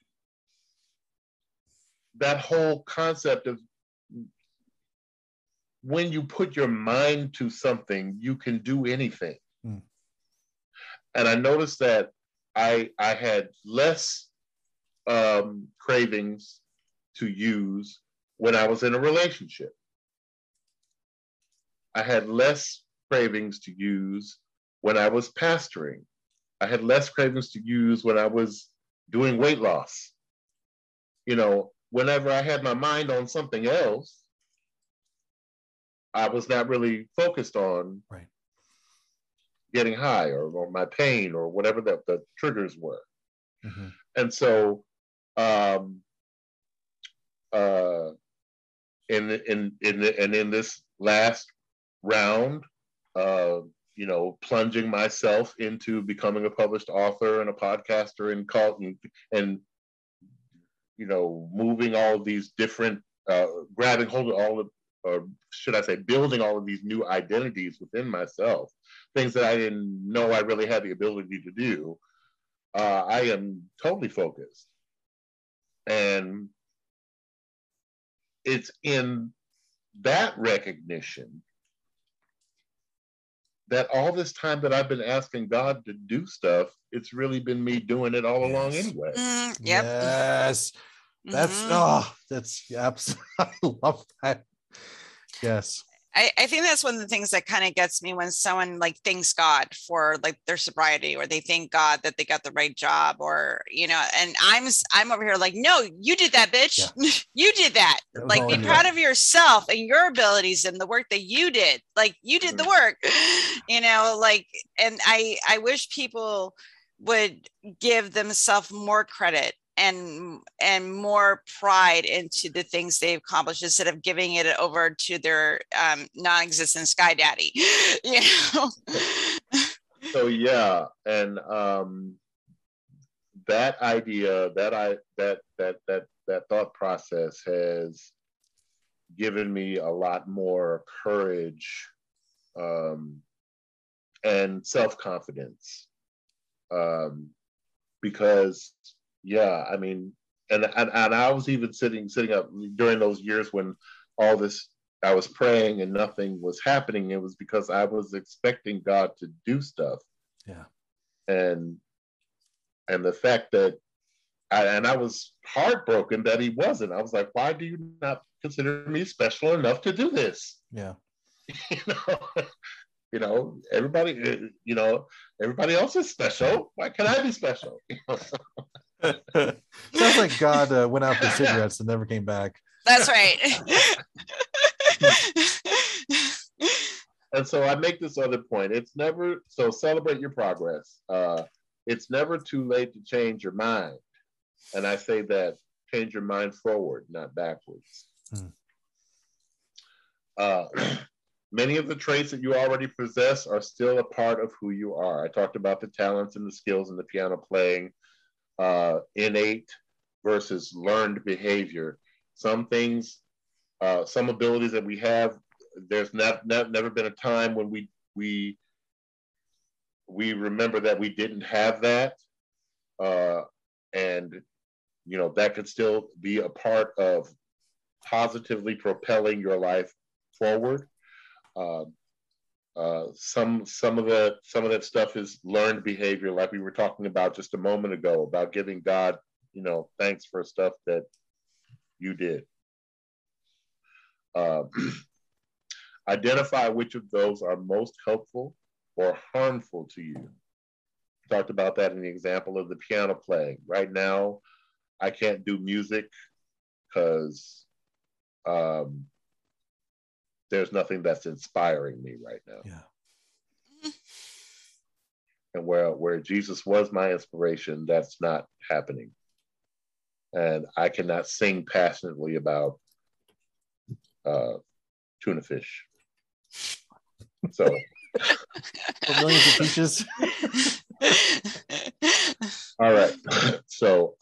that whole concept of when you put your mind to something, you can do anything. And I noticed that I had less cravings to use when I was in a relationship. I had less cravings to use when I was pastoring. I had less cravings to use when I was doing weight loss. Whenever I had my mind on something else, I was not really focused on getting high or my pain or whatever the triggers were. Mm-hmm. And so in this last round, plunging myself into becoming a published author and a podcaster and moving all of these different, grabbing hold of all of, or should I say, building all of these new identities within myself, things that I didn't know I really had the ability to do. I am totally focused. And it's in that recognition that all this time that I've been asking God to do stuff, it's really been me doing it all along anyway. Yep. Yes. That's absolutely, I love that. Yes. I think that's one of the things that kind of gets me when someone like thanks God for like their sobriety, or they thank God that they got the right job, or and I'm over here like, no, you did that, bitch. Yeah. You did that. Like, be proud of yourself and your abilities and the work that you did. Like, you did the work, like, and I wish people would give themselves more credit and more pride into the things they've accomplished, instead of giving it over to their non-existent sky daddy. So yeah, and that idea, that thought process has given me a lot more courage and self-confidence, because yeah, I mean, and I was even sitting up during those years when all this, I was praying and nothing was happening. It was because I was expecting God to do stuff. Yeah. And the fact that I was heartbroken that he wasn't. I was like, why do you not consider me special enough to do this? Yeah. Everybody, everybody else is special. Why can't I be special? Sounds like God went out for cigarettes and never came back. That's right. And so I make this other point. It's never, so celebrate your progress. It's never too late to change your mind. And I say that change your mind forward, not backwards. Many of the traits that you already possess are still a part of who you are. I talked about the talents and the skills in the piano playing, innate versus learned behavior. Some things, some abilities that we have, there's never been a time when we remember that we didn't have that, and that could still be a part of positively propelling your life forward. Some of that stuff is learned behavior, like we were talking about just a moment ago, about giving God, thanks for stuff that you did. Identify which of those are most helpful or harmful to you. Talked about that in the example of the piano playing. Right now, I can't do music because there's nothing that's inspiring me right now. Yeah. And where Jesus was my inspiration, that's not happening. And I cannot sing passionately about tuna fish. So for millions of peaches. All right. So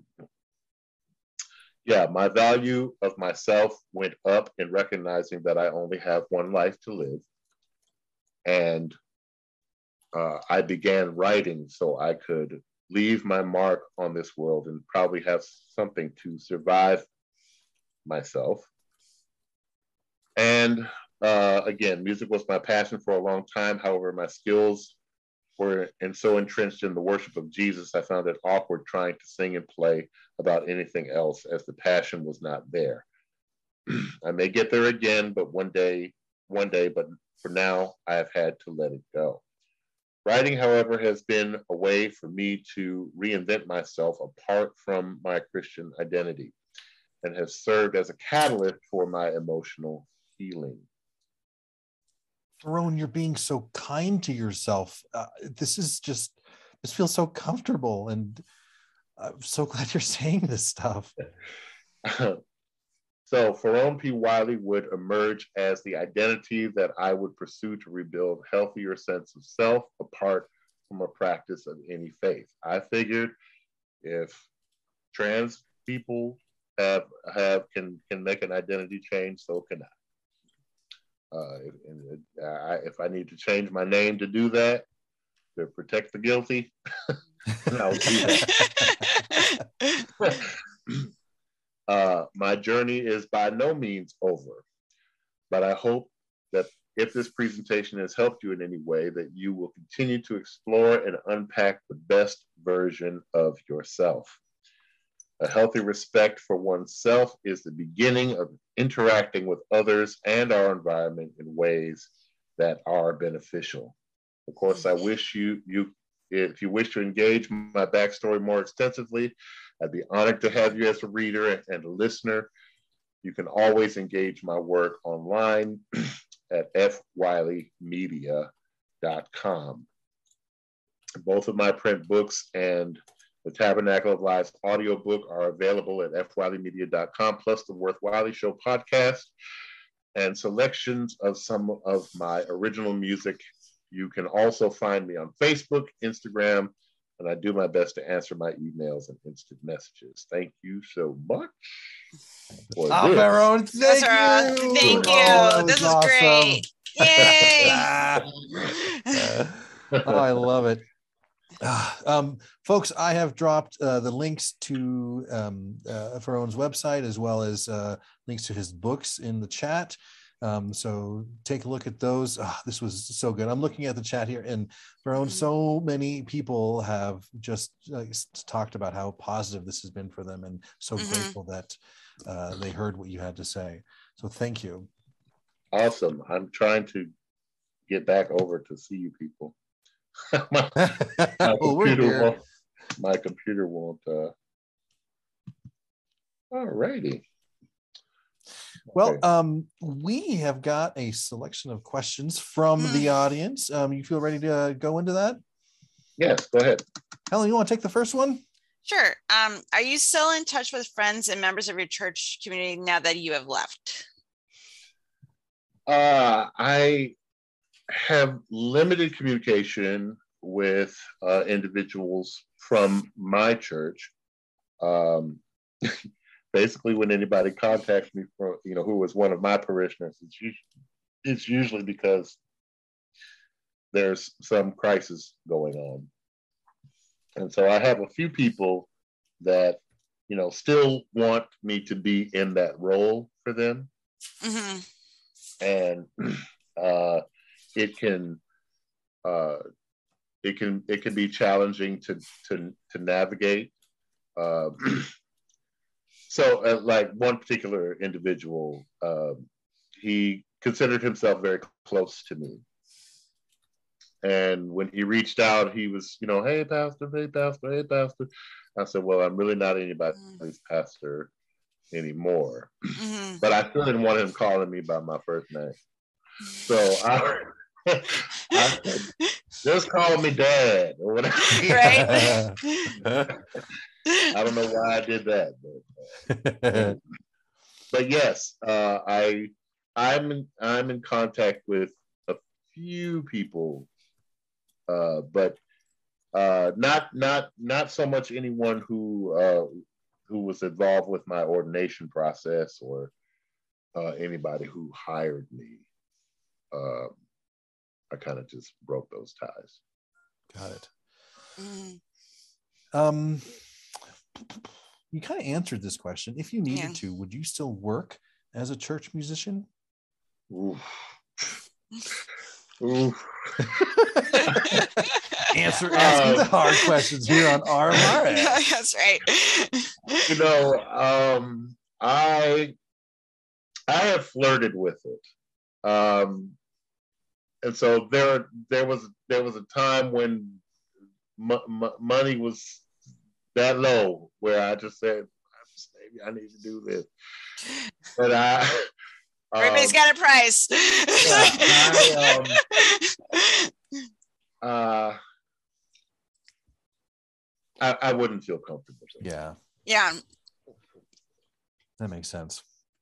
yeah, my value of myself went up in recognizing that I only have one life to live. And I began writing so I could leave my mark on this world and probably have something to survive myself. And again, music was my passion for a long time. However, my skills were so entrenched in the worship of Jesus, I found it awkward trying to sing and play about anything else, as the passion was not there. I may get there again, but one day, but for now, I have had to let it go. Writing, however, has been a way for me to reinvent myself apart from my Christian identity, and has served as a catalyst for my emotional healing. Tyrone, you're being so kind to yourself. This feels so comfortable, and I'm so glad you're saying this stuff. So Ferone P. Wiley would emerge as the identity that I would pursue to rebuild healthier sense of self apart from a practice of any faith. I figured if trans people can make an identity change, so can I. If I need to change my name to do that, to protect the guilty, I'll do that. My journey is by no means over, but I hope that if this presentation has helped you in any way, that you will continue to explore and unpack the best version of yourself. A healthy respect for oneself is the beginning of interacting with others and our environment in ways that are beneficial. Of course, I wish if you wish to engage my backstory more extensively, I'd be honored to have you as a reader and a listener. You can always engage my work online at fwileymedia.com. Both of my print books and the Tabernacle of Lives audiobook are available at fwileymedia.com, plus the Worth Wiley Show podcast and selections of some of my original music. You can also find me on Facebook, Instagram, and I do my best to answer my emails and instant messages. Thank you so much. Farone, thank you. Thank you. Oh, this is awesome. Great. Yay. I love it. Folks, I have dropped the links to Farone's website as well as links to his books in the chat. So take a look at those. This was so good. I'm looking at the chat here, and Farone, so many people have just talked about how positive this has been for them, and so grateful that they heard what you had to say. So thank you. Awesome. I'm trying to get back over to see you people. my computer won't. All righty. Well, we have got a selection of questions from the audience. You feel ready to go into that? Yes, go ahead. Helen, you want to take the first one? Sure. Are you still in touch with friends and members of your church community now that you have left? I have limited communication with individuals from my church. Basically, when anybody contacts me from, who was one of my parishioners, it's usually because there's some crisis going on. And so I have a few people that, still want me to be in that role for them. Mm-hmm. And it can be challenging to navigate. So like one particular individual, he considered himself very close to me. And when he reached out, he was, hey, pastor, hey, pastor, hey, pastor. I said, well, I'm really not anybody's pastor anymore. Mm-hmm. But I still didn't want him calling me by my first name. So I said, just call me Dad or whatever. Right. I don't know why I did that, but yes, I'm in contact with a few people, but not so much anyone who was involved with my ordination process or anybody who hired me. I kind of just broke those ties. Got it. Mm-hmm. You kind of answered this question. If you needed to, would you still work as a church musician? Oof. Oof. Asking the hard questions here on RMRS. That's right. I have flirted with it, and so there was a time when money was that low where I just said, maybe I need to do this. But everybody's got a price. I wouldn't feel comfortable. Yeah. Yeah. That makes sense.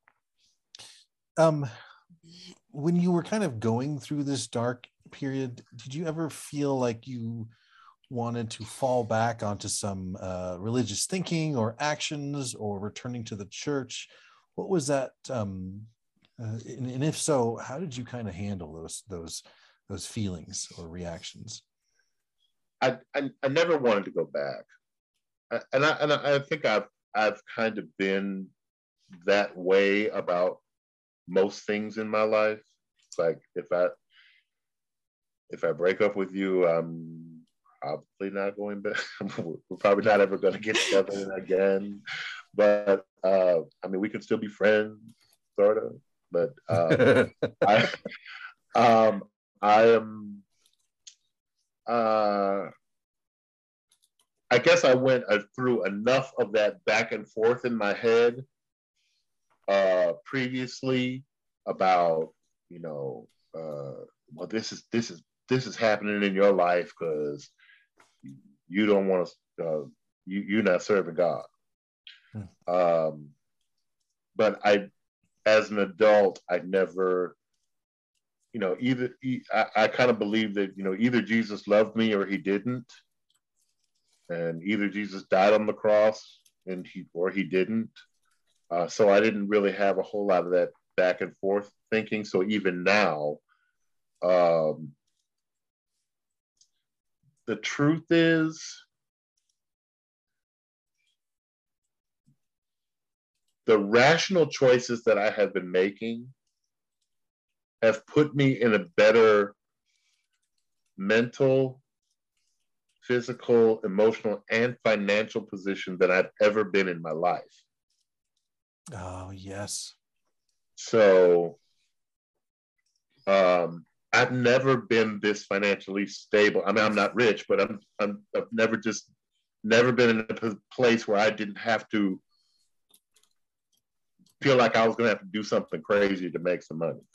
When you were kind of going through this dark period, did you ever feel like you wanted to fall back onto some religious thinking or actions or returning to the church? What was that? And if so, how did you kind of handle those feelings or reactions? I never wanted to go back, and I think I've kind of been that way about most things in my life. It's like if I break up with you, probably not going back. We're probably not ever going to get together again. But I mean, we can still be friends, sort of. But I am. I guess I went through enough of that back and forth in my head previously about, well, this is happening in your life because you don't want to, you're not serving God. But as an adult, I never, I kind of believe that, either Jesus loved me or he didn't. And either Jesus died on the cross or he didn't. So I didn't really have a whole lot of that back and forth thinking. So even now, the truth is, the rational choices that I have been making have put me in a better mental, physical, emotional, and financial position than I've ever been in my life. Oh, yes. So I've never been this financially stable. I mean, I'm not rich, but I've never been in a place where I didn't have to feel like I was going to have to do something crazy to make some money.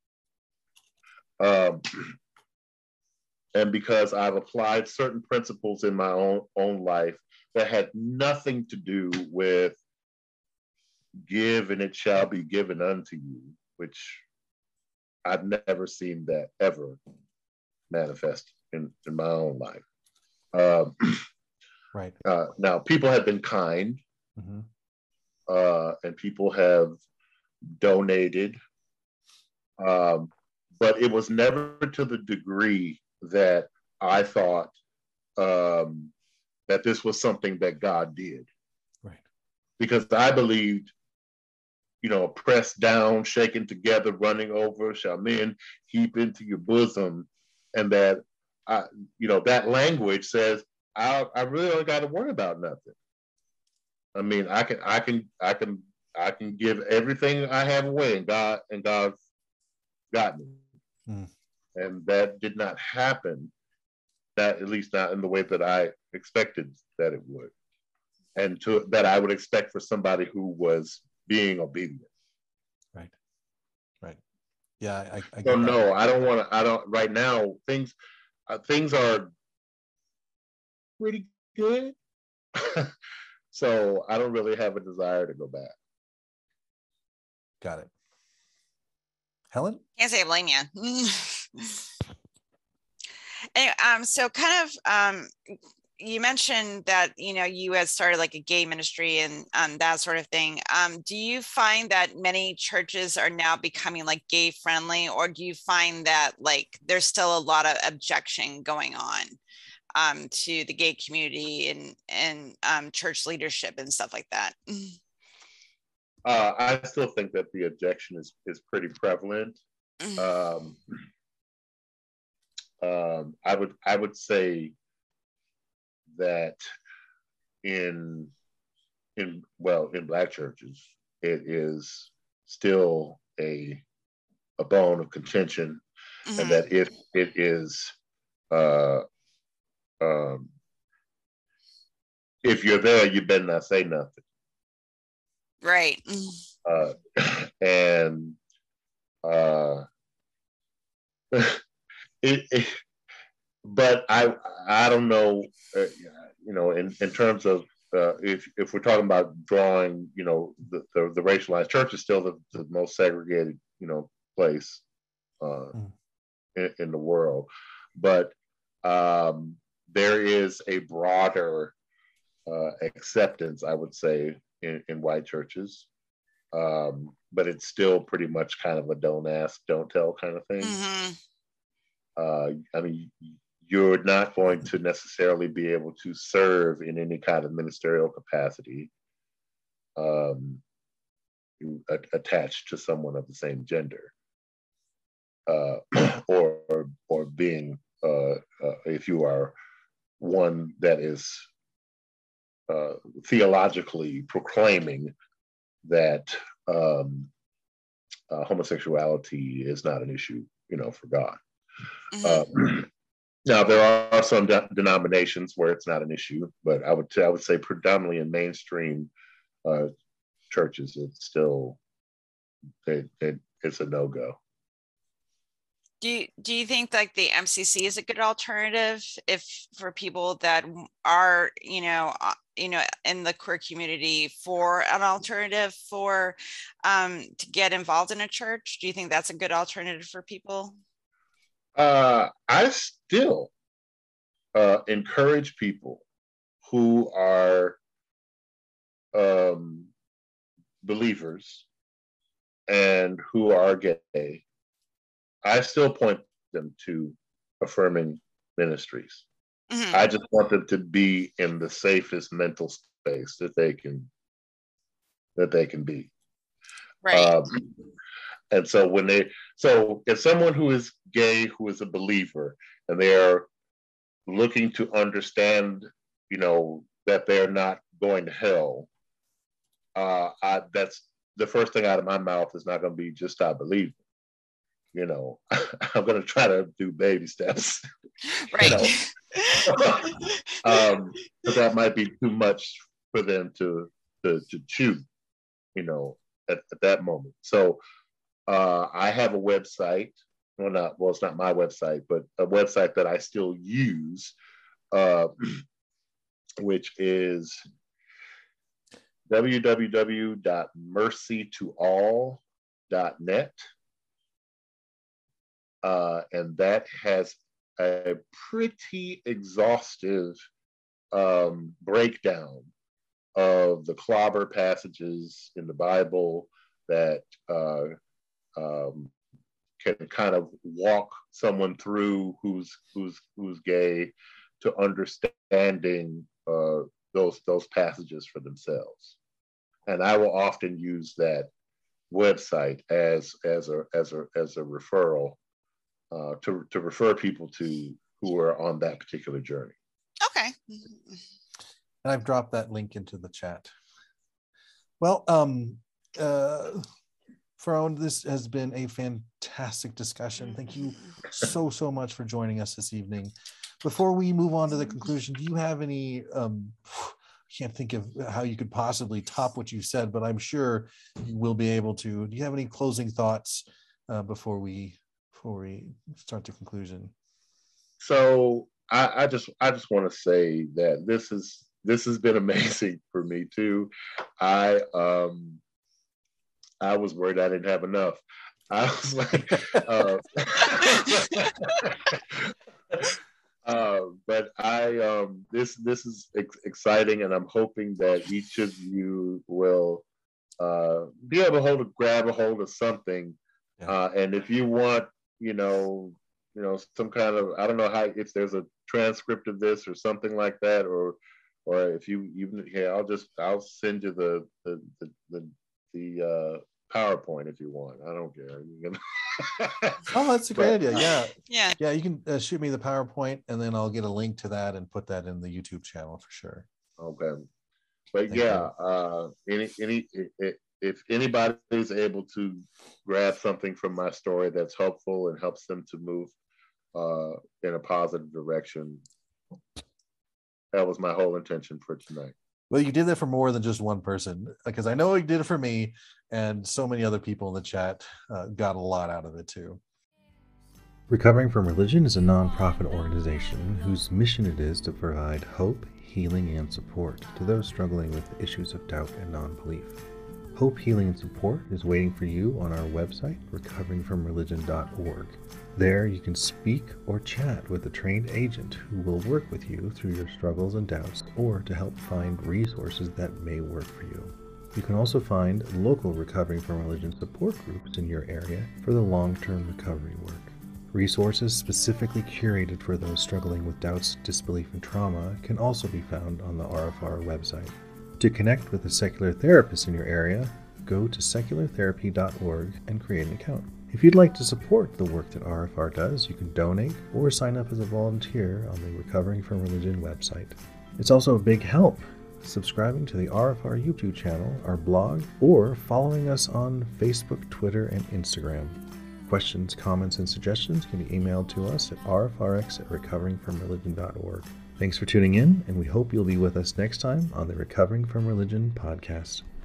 And because I've applied certain principles in my own life that had nothing to do with give and it shall be given unto you, which I've never seen that ever manifest in my own life. Right. Now, people have been kind, and people have donated, but it was never to the degree that I thought that this was something that God did. Right. Because I believed, pressed down, shaken together, running over, shall men heap into your bosom. And that, that language says, I really don't got to worry about nothing. I mean, I can give everything I have away, and God's got me. And that did not happen, at least not in the way that I expected that it would, and that I would expect for somebody who was being obedient. Right. Yeah, I so no, I don't want to. I don't right now. Things are pretty good, so I don't really have a desire to go back. Got it. Helen? Can't say I blame you. Anyway, so kind of, you mentioned that, you had started like a gay ministry and that sort of thing. Do you find that many churches are now becoming like gay friendly, or do you find that like there's still a lot of objection going on to the gay community and church leadership and stuff like that? I still think that the objection is pretty prevalent. I would say that in Black churches, it is still a bone of contention, and that if it is if you're there, you better not say nothing. Right. And but I don't know, in terms of if we're talking about drawing, the racialized church is still the most segregated, place in the world, but there is a broader acceptance, I would say, in white churches, but it's still pretty much kind of a don't ask, don't tell kind of thing. I mean, you're not going to necessarily be able to serve in any kind of ministerial capacity attached to someone of the same gender, or being, if you are one that is theologically proclaiming that homosexuality is not an issue, for God. Mm-hmm. Now, there are some denominations where it's not an issue, but I would say predominantly in mainstream churches, it's still it's a no-go. Do you think like the MCC is a good alternative for people that are in the queer community, for an alternative for to get involved in a church? Do you think that's a good alternative for people? I still encourage people who are believers and who are gay. I still point them to Affirming Ministries. Mm-hmm. I just want them to be in the safest mental space that they can be. Right. And so if someone who is gay, who is a believer, and they're looking to understand, that they're not going to hell, that's the first thing out of my mouth is not going to be just stop believing. I'm going to try to do baby steps. Right. But that might be too much for them to chew, at that moment. So I have a website. It's not my website, but a website that I still use, which is www.mercytoall.net. And that has a pretty exhaustive breakdown of the clobber passages in the Bible that can kind of walk someone through who's gay to understanding those passages for themselves. And I will often use that website as a referral to refer people to who are on that particular journey. Okay. And I've dropped that link into the chat. Well, Farone, this has been a fantastic discussion. Thank you so much for joining us this evening. Before we move on to the conclusion, do you have any, I can't think of how you could possibly top what you said, but I'm sure you will be able to. Do you have any closing thoughts before we start the conclusion? So I just want to say that this has been amazing for me too. I was worried I didn't have enough. I was like, but this is exciting, and I'm hoping that each of you will be able to grab a hold of something. Yeah. And if you want, some kind of, I don't know if there's a transcript of this or something like that, or if you even, I'll send you the PowerPoint if you want. I don't care. Oh, that's a great idea. Yeah. You can shoot me the PowerPoint, and then I'll get a link to that and put that in the YouTube channel for sure. Okay. But if anybody is able to grab something from my story that's helpful and helps them to move in a positive direction, that was my whole intention for tonight. Well, you did that for more than just one person, because I know you did it for me, and so many other people in the chat got a lot out of it too. Recovering from Religion is a nonprofit organization whose mission it is to provide hope, healing, and support to those struggling with issues of doubt and non-belief. Hope, healing, and support is waiting for you on our website, recoveringfromreligion.org. There you can speak or chat with a trained agent who will work with you through your struggles and doubts, or to help find resources that may work for you. You can also find local Recovering from Religion support groups in your area for the long-term recovery work. Resources specifically curated for those struggling with doubts, disbelief, and trauma can also be found on the RFR website. To connect with a secular therapist in your area, go to seculartherapy.org and create an account. If you'd like to support the work that RFR does, you can donate or sign up as a volunteer on the Recovering from Religion website. It's also a big help subscribing to the RFR YouTube channel, our blog, or following us on Facebook, Twitter, and Instagram. Questions, comments, and suggestions can be emailed to us at rfrx@recoveringfromreligion.org. Thanks for tuning in, and we hope you'll be with us next time on the Recovering from Religion podcast.